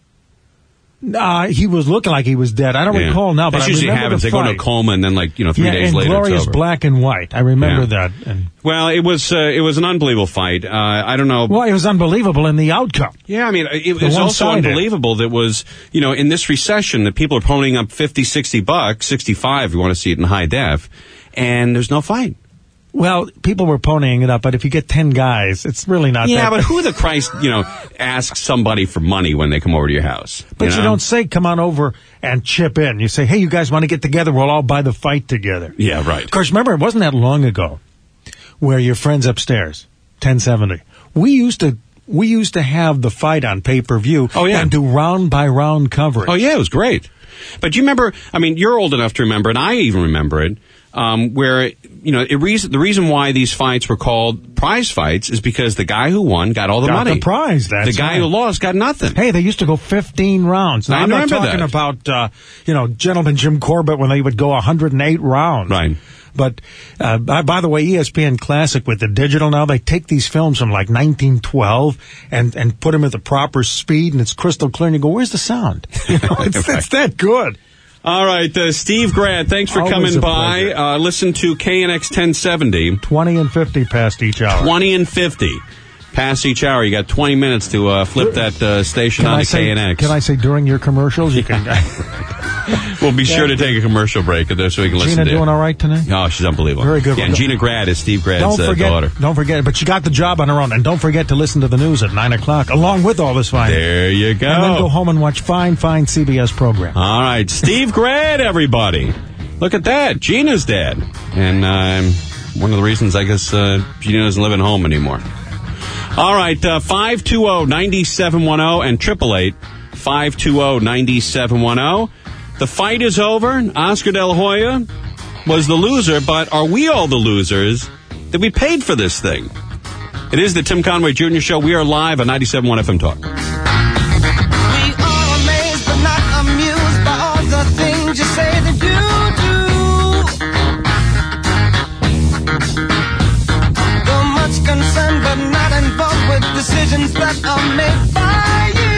S12: Uh, he was looking like he was dead. I don't
S1: Yeah.
S12: recall now, but
S1: That's
S12: I
S1: usually
S12: remember
S1: happens.
S12: the
S1: They go
S12: fight.
S1: into a coma and then, like, you know, three
S12: yeah,
S1: days
S12: and
S1: later
S12: glorious
S1: it's over.
S12: black and white. I remember
S1: Yeah.
S12: that. And,
S1: Well, it was uh, it was an unbelievable fight. Uh, I don't know.
S12: well, it was unbelievable in the outcome.
S1: Yeah, I mean, it,
S12: The
S1: was also
S12: one-sided.
S1: unbelievable that was, you know, in this recession that people are ponying up fifty, sixty bucks, sixty-five if you want to see it in high def, and there's no fight.
S12: Well, people were ponying it up, but if you get ten guys, it's really not
S1: Yeah,
S12: that
S1: but
S12: bad.
S1: who the Christ, you know, asks somebody for money when they come over to your house?
S12: But you,
S1: know?
S12: don't say, come on over and chip in. You say, hey, you guys want to get together? We'll all buy the fight together.
S1: Yeah, right.
S12: Of course, remember, it wasn't that long ago where your friends upstairs, ten seventy, we used to we used to have the fight on pay-per-view
S1: Oh, yeah.
S12: and do round-by-round coverage.
S1: Oh, yeah, it was great. But you remember, I mean, you're old enough to remember, and I even remember it, um, where, you know, it reason, the reason why these fights were called prize fights is because the guy who won got all the
S12: Got
S1: money.
S12: the prize, that's
S1: The guy
S12: right.
S1: who lost got nothing.
S12: Hey, they used to go fifteen rounds. Now,
S1: I
S12: I'm not
S1: remember
S12: talking
S1: that.
S12: about, uh, you know, Gentleman Jim Corbett when they would go one hundred eight rounds.
S1: Right.
S12: But, uh, by, by the way, E S P N Classic with the digital now, they take these films from like nineteen twelve and, and put them at the proper speed, and it's crystal clear, and you go, where's the sound? You know, it's, it's that good.
S1: All right, uh, Steve Grant, thanks for
S12: Always
S1: coming
S12: a
S1: by.
S12: pleasure.
S1: Uh, listen to K N X ten seventy.
S12: twenty and fifty past each hour.
S1: twenty and fifty past each hour. You got twenty minutes to uh, flip that uh, station
S12: Can
S1: on
S12: I
S1: to
S12: say,
S1: K N X.
S12: Can I say during your commercials, you can...
S1: We'll be sure to take a commercial break there so we can listen
S12: Gina
S1: to
S12: doing
S1: it.
S12: all right tonight?
S1: Oh, she's unbelievable.
S12: Very good.
S1: Yeah, and Gina Grad is Steve Grad's
S12: Don't
S1: uh,
S12: forget,
S1: daughter.
S12: don't forget, but she got the job on her own. And don't forget to listen to the news at nine o'clock, along with all this fine.
S1: There you go.
S12: And then go home and watch fine, fine C B S program.
S1: All right, Steve Grad, everybody. Look at that. Gina's dead. And um, one of the reasons, I guess, uh, Gina doesn't live at home anymore. All right, uh, five two zero, nine seven one zero and triple eight, five two zero, nine seven one zero. The fight is over. Oscar De La Hoya was the loser, but are we all the losers that we paid for this thing? It is the Tim Conway Junior Show. We are live on ninety-seven point one F M Talk.
S13: We are amazed but not amused by all the things you say that you do. You're much concerned but not involved with decisions that are made by you.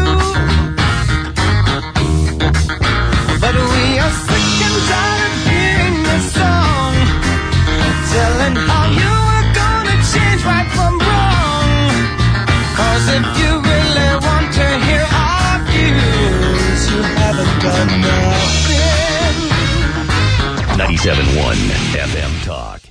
S13: But we are sick and tired of hearing your song, telling how you are gonna change right from wrong. Cause if you really want to hear our views, you haven't done nothing.
S3: ninety-seven point one F M Talk.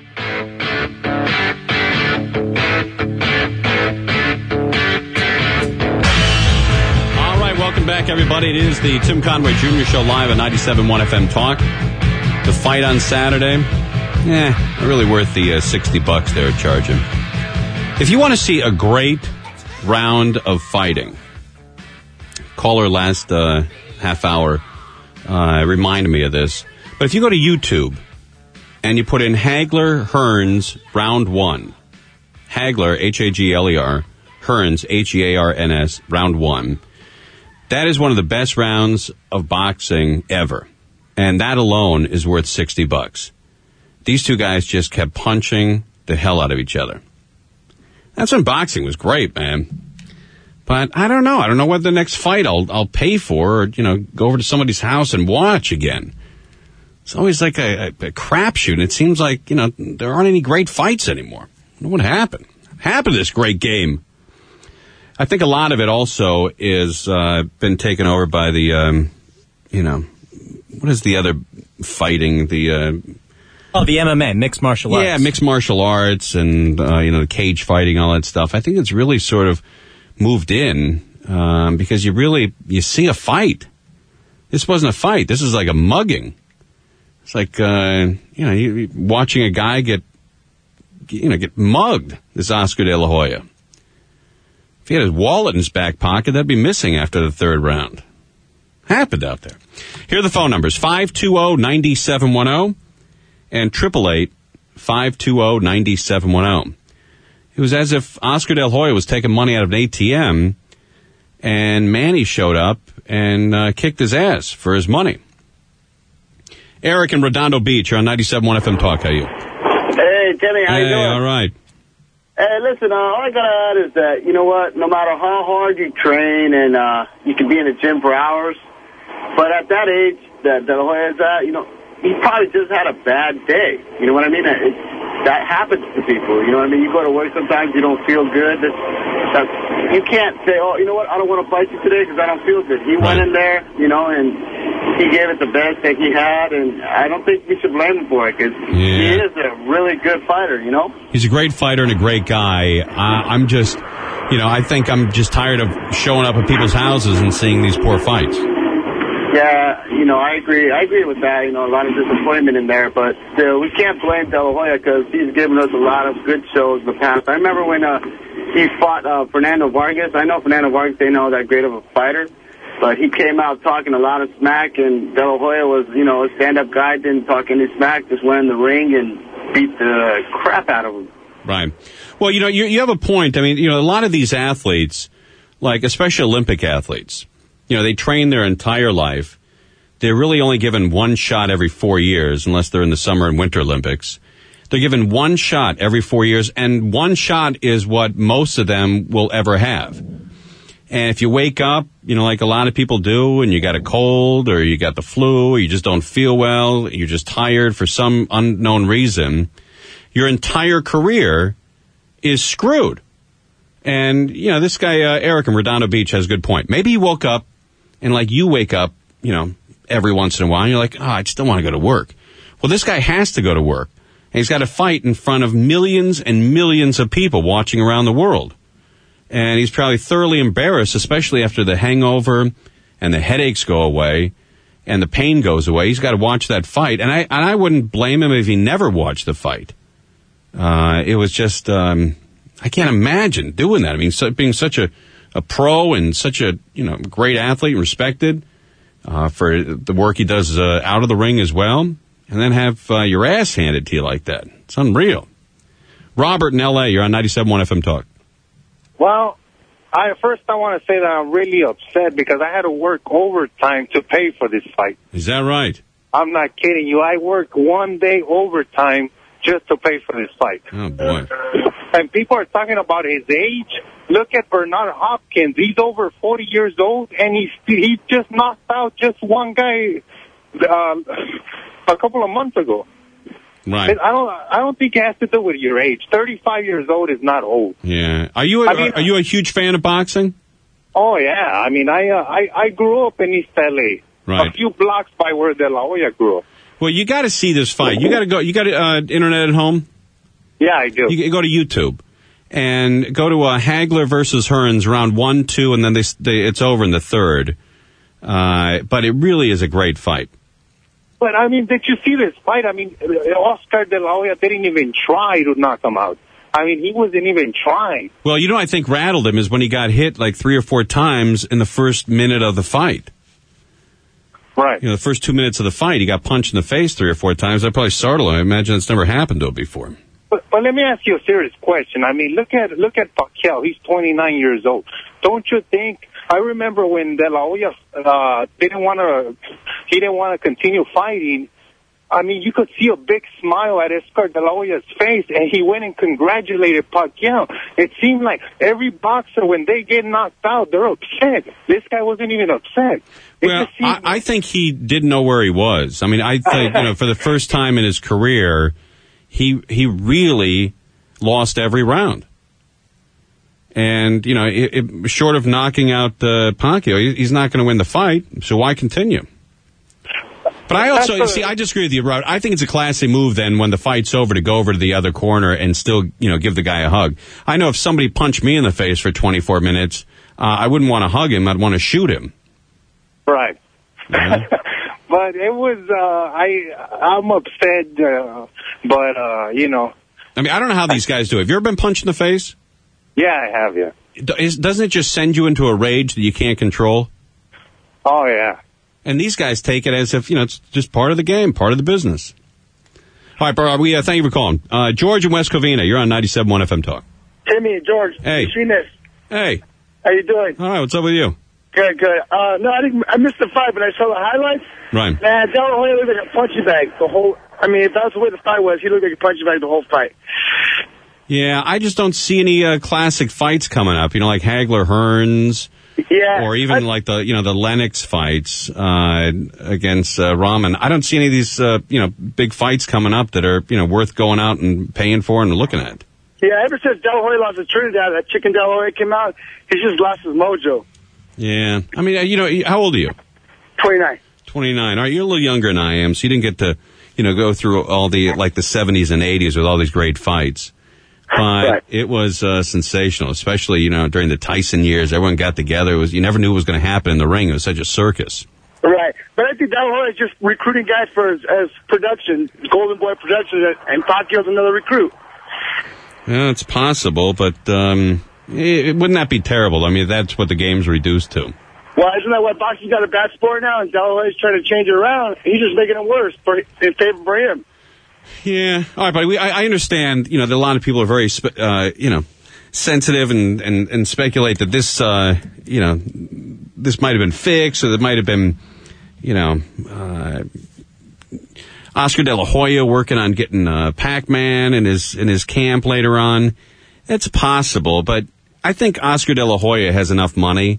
S1: All right, welcome back, everybody. It is the Tim Conway Junior Show live at ninety-seven point one F M Talk. The fight on Saturday, eh, not really worth the uh, sixty bucks they're charging. If you want to see a great round of fighting, caller last uh, half hour uh, reminded me of this. But if you go to YouTube and you put in Hagler Hearns round one, Hagler, H A G L E R, Hearns, H E A R N S, round one, that is one of the best rounds of boxing ever. And that alone is worth sixty bucks. These two guys just kept punching the hell out of each other. That's when boxing was great, man. But I don't know. I don't know what the next fight I'll I'll pay for, or, you know, go over to somebody's house and watch again. It's always like a, a, a crapshoot. And it seems like, you know, there aren't any great fights anymore. I don't know what happened. What happened to this great game? I think a lot of it also is uh, been taken over by the, um, you know, what is the other fighting? The uh,
S14: oh, the M M A, mixed martial arts.
S1: Yeah, mixed martial arts and uh, you know, the cage fighting, all that stuff. I think it's really sort of moved in um, because you really you see a fight. This wasn't a fight. This is like a mugging. It's like uh, you know, you, watching a guy get you know, get mugged, this Oscar De La Hoya. If he had his wallet in his back pocket, that'd be missing after the third round. Happened out there. Here are the phone numbers, five two zero, nine seven one zero and eight eight eight, five two zero, nine seven one zero. It was as if Oscar De La Hoya was taking money out of an A T M, and Manny showed up and uh, kicked his ass for his money. Eric in Redondo Beach, you're on ninety-seven point one F M Talk. How are you?
S15: Hey, Timmy, how
S1: hey,
S15: you doing?
S1: all right.
S15: Hey, listen, uh, all I gotta add is that, you know what, no matter how hard you train and uh, you can be in the gym for hours, but at that age that De La Hoya is at, you know, he probably just had a bad day. You know what I mean? It, that happens to people. You know what I mean? You go to work sometimes, you don't feel good. That, that, you can't say, oh, you know what, I don't want to fight you today because I don't feel good. He
S1: right.
S15: went in there, you know, and he gave it the best that he had, and I don't think we should blame him for it because
S1: yeah.
S15: he is a really good fighter, you know?
S1: He's a great fighter and a great guy. Uh, I'm just, you know, I think I'm just tired of showing up at people's houses and seeing these poor fights.
S15: Yeah, you know, I agree. I agree with that. You know, a lot of disappointment in there, but still, we can't blame De La Hoya because he's given us a lot of good shows in the past. I remember when uh, he fought uh, Fernando Vargas. I know Fernando Vargas ain't not that great of a fighter, but he came out talking a lot of smack, and De La Hoya was, you know, a stand-up guy, didn't talk any smack, just went in the ring and beat the crap out of him.
S1: Right. Well, you know, you, you have a point. I mean, you know, a lot of these athletes, like especially Olympic athletes, you know, they train their entire life. They're really only given one shot every four years, unless they're in the Summer and Winter Olympics. They're given one shot every four years, and one shot is what most of them will ever have. And if you wake up, you know, like a lot of people do, and you got a cold, or you got the flu, or you just don't feel well, you're just tired for some unknown reason, your entire career is screwed. And, you know, this guy, uh, Eric in Redondo Beach, has a good point. Maybe he woke up, and like you wake up, you know, every once in a while, and you're like, oh, I just don't want to go to work. Well, this guy has to go to work. And he's got to fight in front of millions and millions of people watching around the world. And he's probably thoroughly embarrassed, especially after the hangover and the headaches go away and the pain goes away. He's got to watch that fight. And I and I wouldn't blame him if he never watched the fight. Uh, it was just, um, I can't imagine doing that. I mean, so, being such a, a pro and such a, you know, great athlete and respected uh, for the work he does uh, out of the ring as well, and then have uh, your ass handed to you like that. It's unreal. Robert in L A, you're on ninety-seven point one F M Talk.
S16: Well, I first I want to say that I'm really upset because I had to work overtime to pay for this fight.
S1: Is that right?
S16: I'm not kidding you. I worked one day overtime just to pay for this fight.
S1: Oh, boy.
S16: And people are talking about his age. Look at Bernard Hopkins. He's over forty years old, and he's, he just knocked out just one guy uh, a couple of months ago.
S1: Right.
S16: I don't. I don't think it has to do with your age. Thirty-five years old is not old.
S1: Yeah. Are you? A,
S16: I mean,
S1: are you a huge fan of boxing?
S16: Oh yeah. I mean, I uh, I I grew up in East L A.
S1: Right.
S16: A few blocks by where De La Hoya grew up.
S1: Well, you got to see this fight. You got to go. You got uh, internet at home?
S16: Yeah, I do.
S1: You go to YouTube and go to uh, Hagler versus Hearns, round one, two, and then they, they it's over in the third. Uh, but it really is a great fight.
S16: But, I mean, did you see this fight? I mean, Oscar De La Hoya didn't even try to knock him out. I mean, he wasn't even trying.
S1: Well, you know, I think rattled him is when he got hit like three or four times in the first minute of the fight.
S16: Right.
S1: You know, the first two minutes of the fight, he got punched in the face three or four times. That probably startled him. I imagine it's never happened to him before.
S16: But, but let me ask you a serious question. I mean, look at look at Pacquiao. He's twenty-nine years old. Don't you think? I remember when De La Hoya uh, didn't want to, he didn't want to continue fighting. I mean, you could see a big smile at Oscar De La Hoya's face, and he went and congratulated Pacquiao. It seemed like every boxer, when they get knocked out, they're upset. This guy wasn't even upset. It
S1: well, I, I think he didn't know where he was. I mean, I think, you know, for the first time in his career, he he really lost every round. And, you know, it, it, short of knocking out uh, Pacquiao, he, he's not going to win the fight, so why continue? But I also, see, I disagree with you, Rod. I think it's a classy move then when the fight's over to go over to the other corner and still, you know, give the guy a hug. I know if somebody punched me in the face for twenty-four minutes, uh, I wouldn't want to hug him. I'd want to shoot him.
S16: Right.
S1: Yeah.
S16: But it was, uh, I, I'm upset, uh, but, uh, you know,
S1: I mean, I don't know how these guys do it. Have you ever been punched in the face?
S17: Yeah, I have, yeah.
S1: Is, doesn't it just send you into a rage that you can't control?
S17: Oh, yeah.
S1: And these guys take it as if, you know, it's just part of the game, part of the business. All right, bro, we, uh, thank you for calling. Uh, George in West Covina, you're on ninety-seven point one F M Talk.
S18: Timmy, George.
S1: Hey.
S18: Machinist.
S1: Hey.
S18: How you doing?
S1: All right, what's up with you?
S18: Good, good. Uh, no, I didn't, I missed the fight, but I saw the highlights.
S1: Right.
S18: Man, De La Hoya looked like a punching bag the whole, I mean, if that was the way the fight was, he looked like a punching bag the whole fight.
S1: Yeah, I just don't see any uh, classic fights coming up, you know, like Hagler-Hearns.
S18: Yeah.
S1: Or even I, like the, you know, the Lennox fights uh, against uh, Rahman. I don't see any of these, uh, you know, big fights coming up that are, you know, worth going out and paying for and looking at.
S18: Yeah, ever since De La Hoya lost to Trinidad, that chicken De La Hoya came out, he's just lost his mojo.
S1: Yeah. I mean, uh, you know, how old are you?
S18: twenty-nine.
S1: twenty-nine. All right, you're a little younger than I am, so you didn't get to, you know, go through all the, like, the seventies and eighties with all these great fights. But right. It was uh, sensational, especially, you know, during the Tyson years. Everyone got together. It was, you never knew what was going to happen in the ring. It was such a circus.
S18: Right. But I think De La Hoya is just recruiting guys for as, as production, Golden Boy Productions, and Pacquiao's another recruit.
S1: Yeah, it's possible, but um, it, it, wouldn't that be terrible? I mean, that's what the game's reduced to.
S18: Well, isn't that what boxing's got a bad sport now? And De La Hoya's trying to change it around. He's just making it worse for, in favor for him.
S1: Yeah. All right, buddy. We, I, I understand, you know, that a lot of people are very, spe- uh, you know, sensitive and, and, and speculate that this, uh, you know, this might have been fixed or there might have been, you know, uh, Oscar De La Hoya working on getting uh, Pac-Man in his, in his camp later on. It's possible, but I think Oscar De La Hoya has enough money.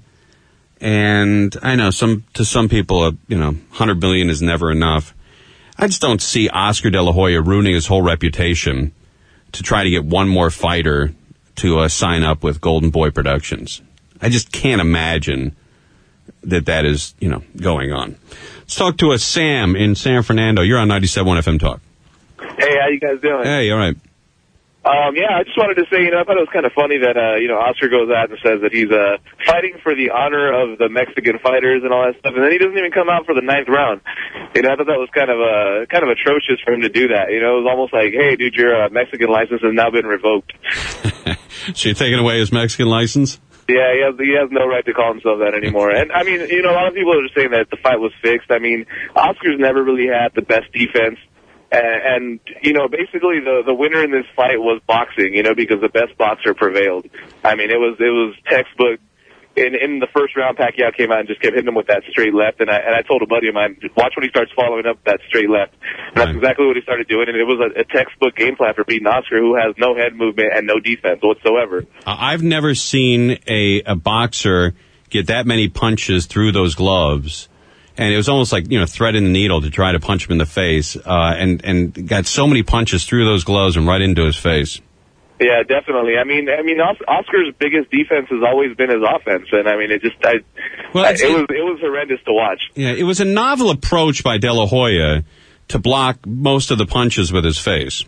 S1: And I know some, to some people, uh, you know, one hundred million is never enough. I just don't see Oscar De La Hoya ruining his whole reputation to try to get one more fighter to uh, sign up with Golden Boy Productions. I just can't imagine that that is, you know, going on. Let's talk to a Sam in San Fernando. You're on ninety-seven point one F M Talk.
S19: Hey, how you guys doing?
S1: Hey, all right.
S19: Um, yeah, I just wanted to say, you know, I thought it was kind of funny that, uh, you know, Oscar goes out and says that he's uh, fighting for the honor of the Mexican fighters and all that stuff, and then he doesn't even come out for the ninth round. You know, I thought that was kind of uh, kind of atrocious for him to do that. You know, it was almost like, hey, dude, your uh, Mexican license has now been revoked.
S1: So you're taking away his Mexican license?
S19: Yeah, he has, he has no right to call himself that anymore. And, I mean, you know, a lot of people are just saying that the fight was fixed. I mean, Oscar's never really had the best defense. And, and, you know, basically the, the winner in this fight was boxing, you know, because the best boxer prevailed. I mean, it was, it was textbook. In, in the first round, Pacquiao came out and just kept hitting him with that straight left. And I, and I told a buddy of mine, watch when he starts following up that straight left. And that's exactly what he started doing. And it was a, a textbook game plan for beating Oscar, who has no head movement and no defense whatsoever.
S1: I've never seen a, a boxer get that many punches through those gloves. And it was almost like, you know, threading the needle to try to punch him in the face, uh, and, and got so many punches through those gloves and right into his face.
S19: Yeah, definitely. I mean, I mean, Oscar's biggest defense has always been his offense, and I mean, it just, I,
S1: well,
S19: I, it was, it was horrendous to watch.
S1: Yeah, it was a novel approach by De La Hoya to block most of the punches with his face.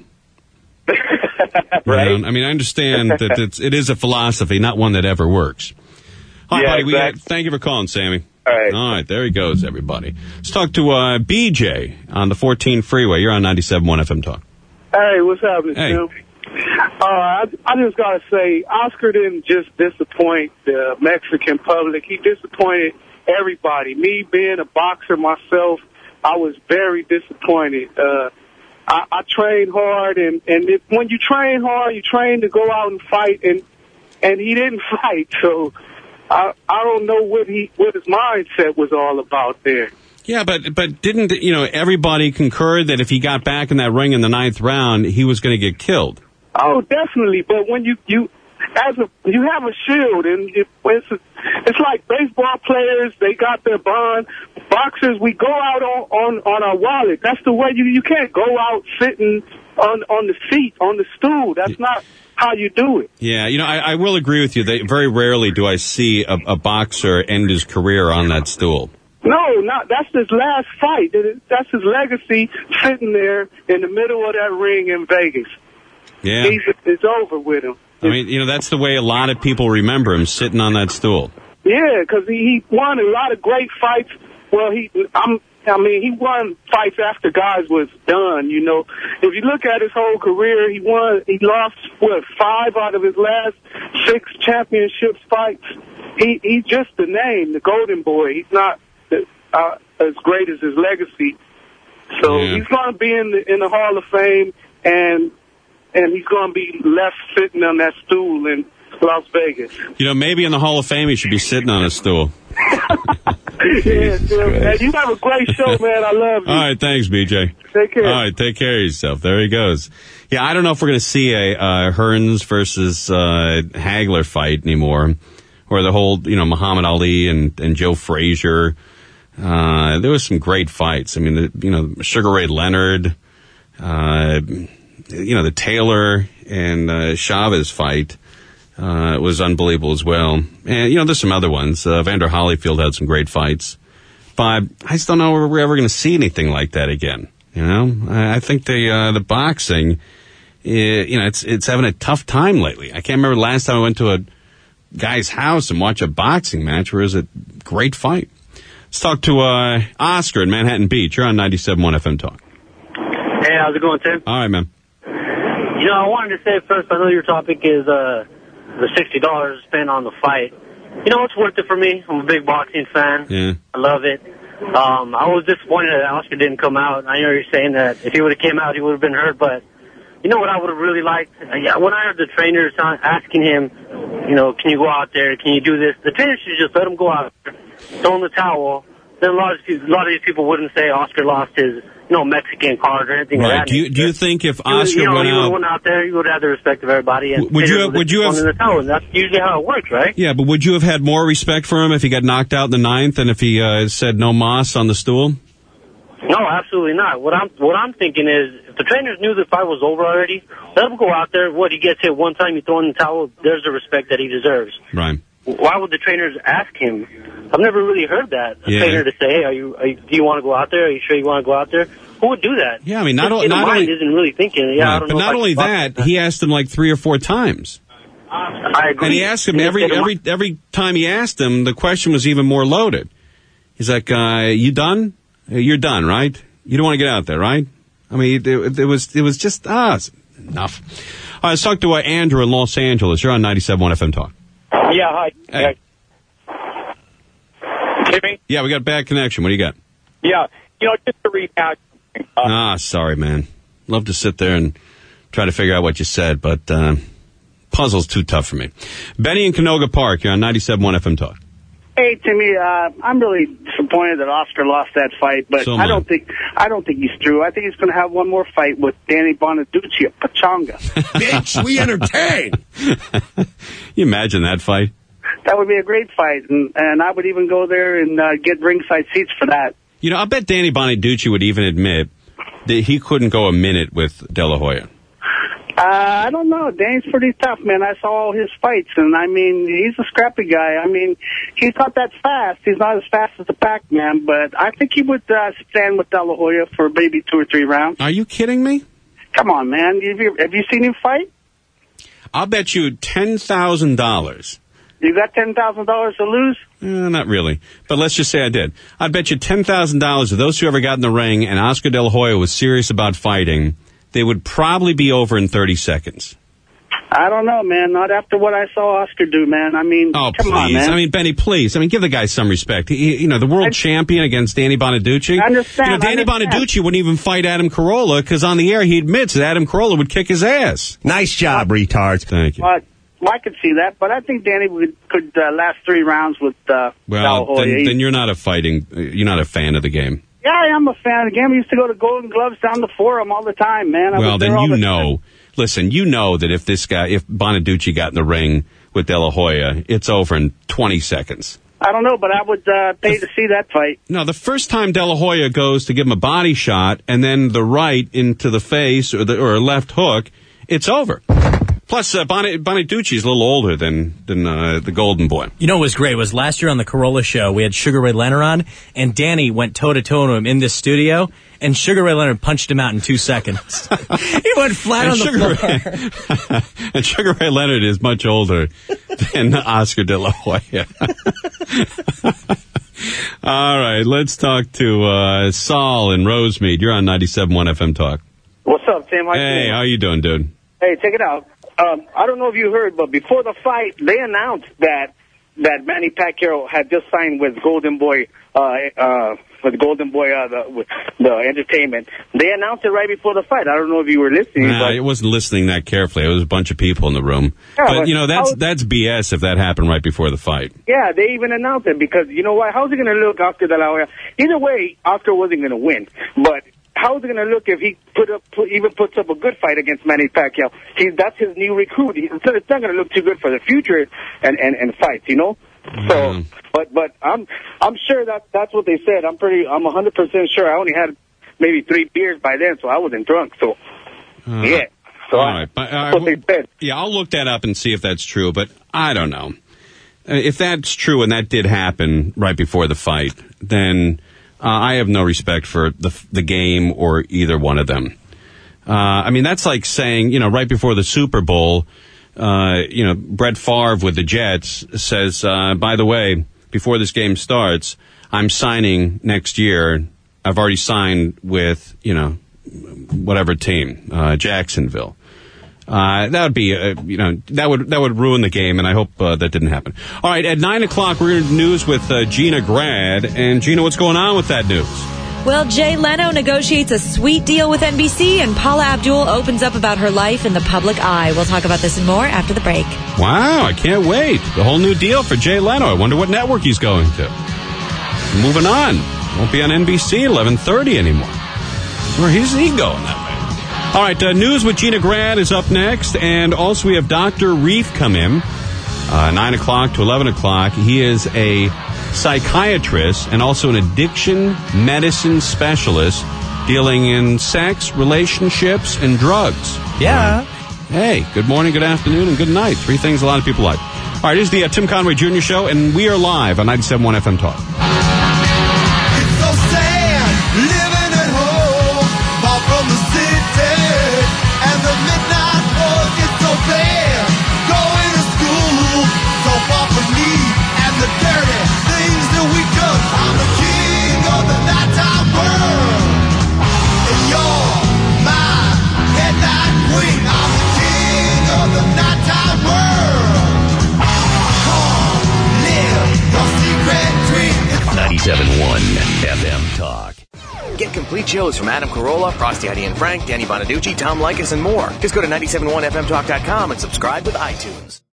S19: Right?
S1: You know, I mean, I understand that it's, it is a philosophy, not one that ever works. All right,
S19: yeah,
S1: buddy,
S19: exactly.
S1: we, thank you for calling, Sammy.
S19: All right.
S1: All right, there he goes, everybody. Let's talk to uh, B J on the fourteen freeway. You're on ninety-seven point one F M Talk.
S5: Hey, what's happening,
S1: Hey.
S5: Tim? Uh, I, I just got to say, Oscar didn't just disappoint the Mexican public. He disappointed everybody. Me being a boxer myself, I was very disappointed. Uh, I, I trained hard, and, and if, when you train hard, you train to go out and fight, and and he didn't fight, so I, I don't know what he what his mindset was all about there.
S1: Yeah, but but didn't, you know, everybody concur that if he got back in that ring in the ninth round, he was going to get killed?
S5: Oh, definitely. But when you you as a you have a shield, and it, it's a, it's like baseball players. They got their bond. Boxers, we go out on on, on our wallet. That's the way you you can't go out sitting on on the seat on the stool. That's not how you do it.
S1: Yeah, you know, I, I will agree with you that very rarely do I see a, a boxer end his career on that stool.
S5: No, not that's his last fight. That's his legacy, sitting there in the middle of that ring in Vegas.
S1: Yeah.
S5: He's, it's over with him.
S1: I mean, you know, that's the way a lot of people remember him, sitting on that stool.
S5: Yeah, because he, he won a lot of great fights. Well, he I'm I mean, he won fights after guys was done, you know. If you look at his whole career, he won, he lost, what, five out of his last six championships fights. He He's just the name, the Golden Boy. He's not uh, as great as his legacy. So
S1: Yeah.
S5: he's going to be in the, in the Hall of Fame, and and he's going to be left sitting on that stool in Las Vegas.
S1: You know, maybe in the Hall of Fame he should be sitting on a stool.
S5: Yeah, yeah, man, you have a great show, man. I love you.
S1: All right, thanks, B J.
S5: Take care.
S1: All right, take care of yourself. There he goes. Yeah, I don't know if we're going to see a uh, Hearns versus uh, Hagler fight anymore, or the whole, you know, Muhammad Ali and, and Joe Frazier. Uh, there was some great fights. I mean, the, you know, Sugar Ray Leonard, uh, you know, the Taylor and uh, Chavez fight. Uh, it was unbelievable as well. And, you know, there's some other ones. Uh, Vander Holyfield had some great fights. But I just don't know if we're ever going to see anything like that again. You know, I, I think the uh, the boxing, eh, you know, it's it's having a tough time lately. I can't remember the last time I went to a guy's house and watched a boxing match where it was a great fight. Let's talk to uh, Oscar in Manhattan Beach. You're on ninety-seven point one F M Talk.
S20: Hey, how's it going, Tim?
S1: All right, man.
S20: You know, I wanted to say first, I know your topic is uh, the sixty dollars spent on the fight. You know, it's worth it for me. I'm a big boxing fan.
S1: Yeah.
S20: I love it. Um, I was disappointed that Oscar didn't come out. I know you're saying that if he would have came out, he would have been hurt, but you know what I would have really liked? Uh, yeah, when I heard the trainers asking him, you know, can you go out there? Can you do this? The trainers should just let him go out there, throw in the towel. Then a lot of these, a lot of these people wouldn't say Oscar lost his, you know, Mexican card or anything like
S1: Right.
S20: that.
S1: Do you do you think if
S20: He would-
S1: Oscar
S20: you know,
S1: went
S20: he would
S1: out?
S20: have went out there, he would have had the respect of everybody. And
S1: Would you have-
S20: trainers
S1: would you
S20: thrown
S1: have-
S20: in the towel, and that's usually how it works, right?
S1: Yeah, but would you have had more respect for him if he got knocked out in the ninth than if he uh, said no mas on the stool?
S20: No, absolutely not. What I'm what I'm thinking is, if the trainers knew the fight was over already, let him go out there. What, he gets hit one time, you throw in the towel. There's the respect that he deserves.
S1: Right.
S20: Why would the trainers ask him? I've never really heard that. A
S1: Yeah.
S20: trainer to say, hey, are you, are you, do you want to go out there? Are you sure you want to go out there? Who would do that?
S1: Yeah, I mean, not
S20: His
S1: o-
S20: inner
S1: not
S20: mind
S1: only-
S20: isn't really thinking, yeah, I
S1: Right,
S20: don't
S1: but
S20: know if
S1: not
S20: I
S1: only
S20: can
S1: that,
S20: box
S1: he asked him like three or four times.
S20: I agree.
S1: And he asked him
S20: And
S1: every
S20: his inner
S1: every every time he asked him, the question was even more loaded. He's like, uh, "You done? Uh, You're done, right? You don't want to get out there, right?" I mean, it, it was it was just ah it's enough. All right, let's talk to uh, Andrew in Los Angeles. You're on ninety-seven point one F M Talk.
S21: Yeah, hi.
S1: Hey.
S21: Hear me?
S1: Yeah, we got a bad connection. What do you got?
S21: Yeah. You know, just to recap. Uh,
S1: ah, sorry, man. Love to sit there and try to figure out what you said, but uh, puzzle's too tough for me. Benny in Canoga Park. You're on ninety-seven point one F M Talk.
S18: Hey, Timmy, uh, I'm really disappointed that Oscar lost that fight, but
S1: So am
S18: I
S1: I.
S18: don't think I don't think he's through. I think he's going to have one more fight with Danny Bonaducci at Pachanga.
S2: Bitch, we entertain.
S1: You imagine that fight?
S18: That would be a great fight, and, and I would even go there and uh, get ringside seats for that.
S1: You know, I bet Danny Bonaducci would even admit that he couldn't go a minute with De La Hoya.
S18: Uh, I don't know. Danny's pretty tough, man. I saw all his fights, and I mean, he's a scrappy guy. I mean, he's not that fast. He's not as fast as the Pac-Man, but I think he would uh, stand with De La Hoya for maybe two or three rounds.
S1: Are you kidding me?
S18: Come on, man. Have you, have you seen him fight?
S1: I'll bet you ten thousand dollars.
S18: You got ten thousand dollars to lose?
S1: Eh, not really. But let's just say I did. I'd bet you ten thousand dollars if those two ever got in the ring and Oscar De La Hoya was serious about fighting, they would probably be over in thirty seconds.
S18: I don't know, man. Not after what I saw Oscar do, man. I mean,
S1: Oh,
S18: come
S1: please.
S18: on, man.
S1: I mean, Benny, please. I mean, give the guy some respect. He, you know, the world champion against Danny Bonaducci.
S18: I understand,
S1: You know, Danny
S18: I understand.
S1: Bonaducci wouldn't even fight Adam Carolla because on the air he admits that Adam Carolla would kick his ass.
S2: Nice job, retards.
S1: Thank you.
S18: But well, I could see that, but I think Danny would, could uh, last three rounds with uh, De La
S1: Well,
S18: Hoya.
S1: then,
S18: He-
S1: then you're not a fighting, uh, you're not a fan of the game.
S18: Yeah, I am a fan of the game. I used to go to Golden Gloves down the Forum all the time, man. I
S1: Well,
S18: was
S1: then
S18: there all
S1: you
S18: the
S1: know. Listen, you know that if this guy, if Bonaducci got in the ring with De La Hoya, it's over in twenty seconds.
S18: I don't know, but I would uh, pay to see that fight.
S1: No, the first time De La Hoya goes to give him a body shot and then the right into the face or the or a left hook, it's over. Plus, uh, Bon- Bonaducci's a little older than than uh, the Golden Boy.
S14: You know what was great was last year on the Corolla show, we had Sugar Ray Leonard on, and Danny went toe-to-toe to him in this studio, and Sugar Ray Leonard punched him out in two seconds. He went flat
S1: And
S14: on the
S1: Sugar
S14: floor.
S1: Ray, and Sugar Ray Leonard is much older than Oscar De La Hoya. All right, let's talk to uh, Saul in Rosemead. You're on ninety-seven point one F M Talk.
S4: What's up, Tim? How you
S1: Hey,
S4: doing?
S1: how you doing, dude?
S4: Hey, check it out. Um, I don't know if you heard, but before the fight, they announced that that Manny Pacquiao had just signed with Golden Boy, uh, uh, with Golden Boy, uh, the, with the entertainment. They announced it right before the fight. I don't know if you were listening.
S1: Nah,
S4: but
S1: I wasn't listening that carefully. There was a bunch of people in the room.
S4: Yeah,
S1: but,
S4: but
S1: you know, that's
S4: how-
S1: that's B S if that happened right before the fight.
S4: Yeah, they even announced it because, you know what, how's it going to look Oscar De La Hoya? Either way, Oscar wasn't going to win. But how's it going to look if he put up, put, even puts up a good fight against Manny Pacquiao? He, that's his new recruit. He, it's it's not going to look too good for the future and, and, and fights, you know? So, but but I'm I'm sure that that's what they said. I'm pretty, I'm one hundred percent sure. I only had maybe three beers by then, so I wasn't drunk. So,
S1: Uh,
S4: yeah. So
S1: all
S4: I-
S1: right. But, uh,
S4: that's what they said.
S1: Yeah, I'll look that up and see if that's true, but I don't know. Uh, If that's true and that did happen right before the fight, then uh, I have no respect for the the game or either one of them. Uh, I mean, that's like saying, you know, right before the Super Bowl, uh, you know, Brett Favre with the Jets says, uh, by the way, before this game starts, I'm signing next year. I've already signed with, you know, whatever team, uh, Jacksonville. Uh, that would be, uh, you know, that would that would ruin the game, and I hope uh, that didn't happen. All right, at nine o'clock, we're in news with uh, Gina Grad. And, Gina, what's going on with that news?
S22: Well, Jay Leno negotiates a sweet deal with N B C, and Paula Abdul opens up about her life in the public eye. We'll talk about this and more after the break.
S1: Wow, I can't wait. The whole new deal for Jay Leno. I wonder what network he's going to. Moving on. Won't be on N B C eleven thirty anymore. Where is he going that way? All right, uh, news with Gina Grad is up next. And also we have Doctor Reef come in. Uh, nine o'clock to eleven o'clock. He is a psychiatrist and also an addiction medicine specialist dealing in sex, relationships, and drugs.
S14: Yeah.
S1: Hey, good morning, good afternoon, and good night. Three things a lot of people like. All right, this is the uh, Tim Conway Junior Show, and we are live on ninety-seven point one F M Talk.
S13: So sad, living at home, far from the city, and the midnight walk is so bad. Going to school, so far from me, and the dirty things that we do. I'm the king of the nighttime world, and you're my headlight queen. I'm the king of the nighttime world. Come, live your secret dream.
S3: ninety-seven point one F M Talk.
S23: Get complete shows from Adam Carolla, Frosty, Heidi and Frank, Danny Bonaducci, Tom Likas, and more. Just go to nine seven one F M talk dot com and subscribe with iTunes.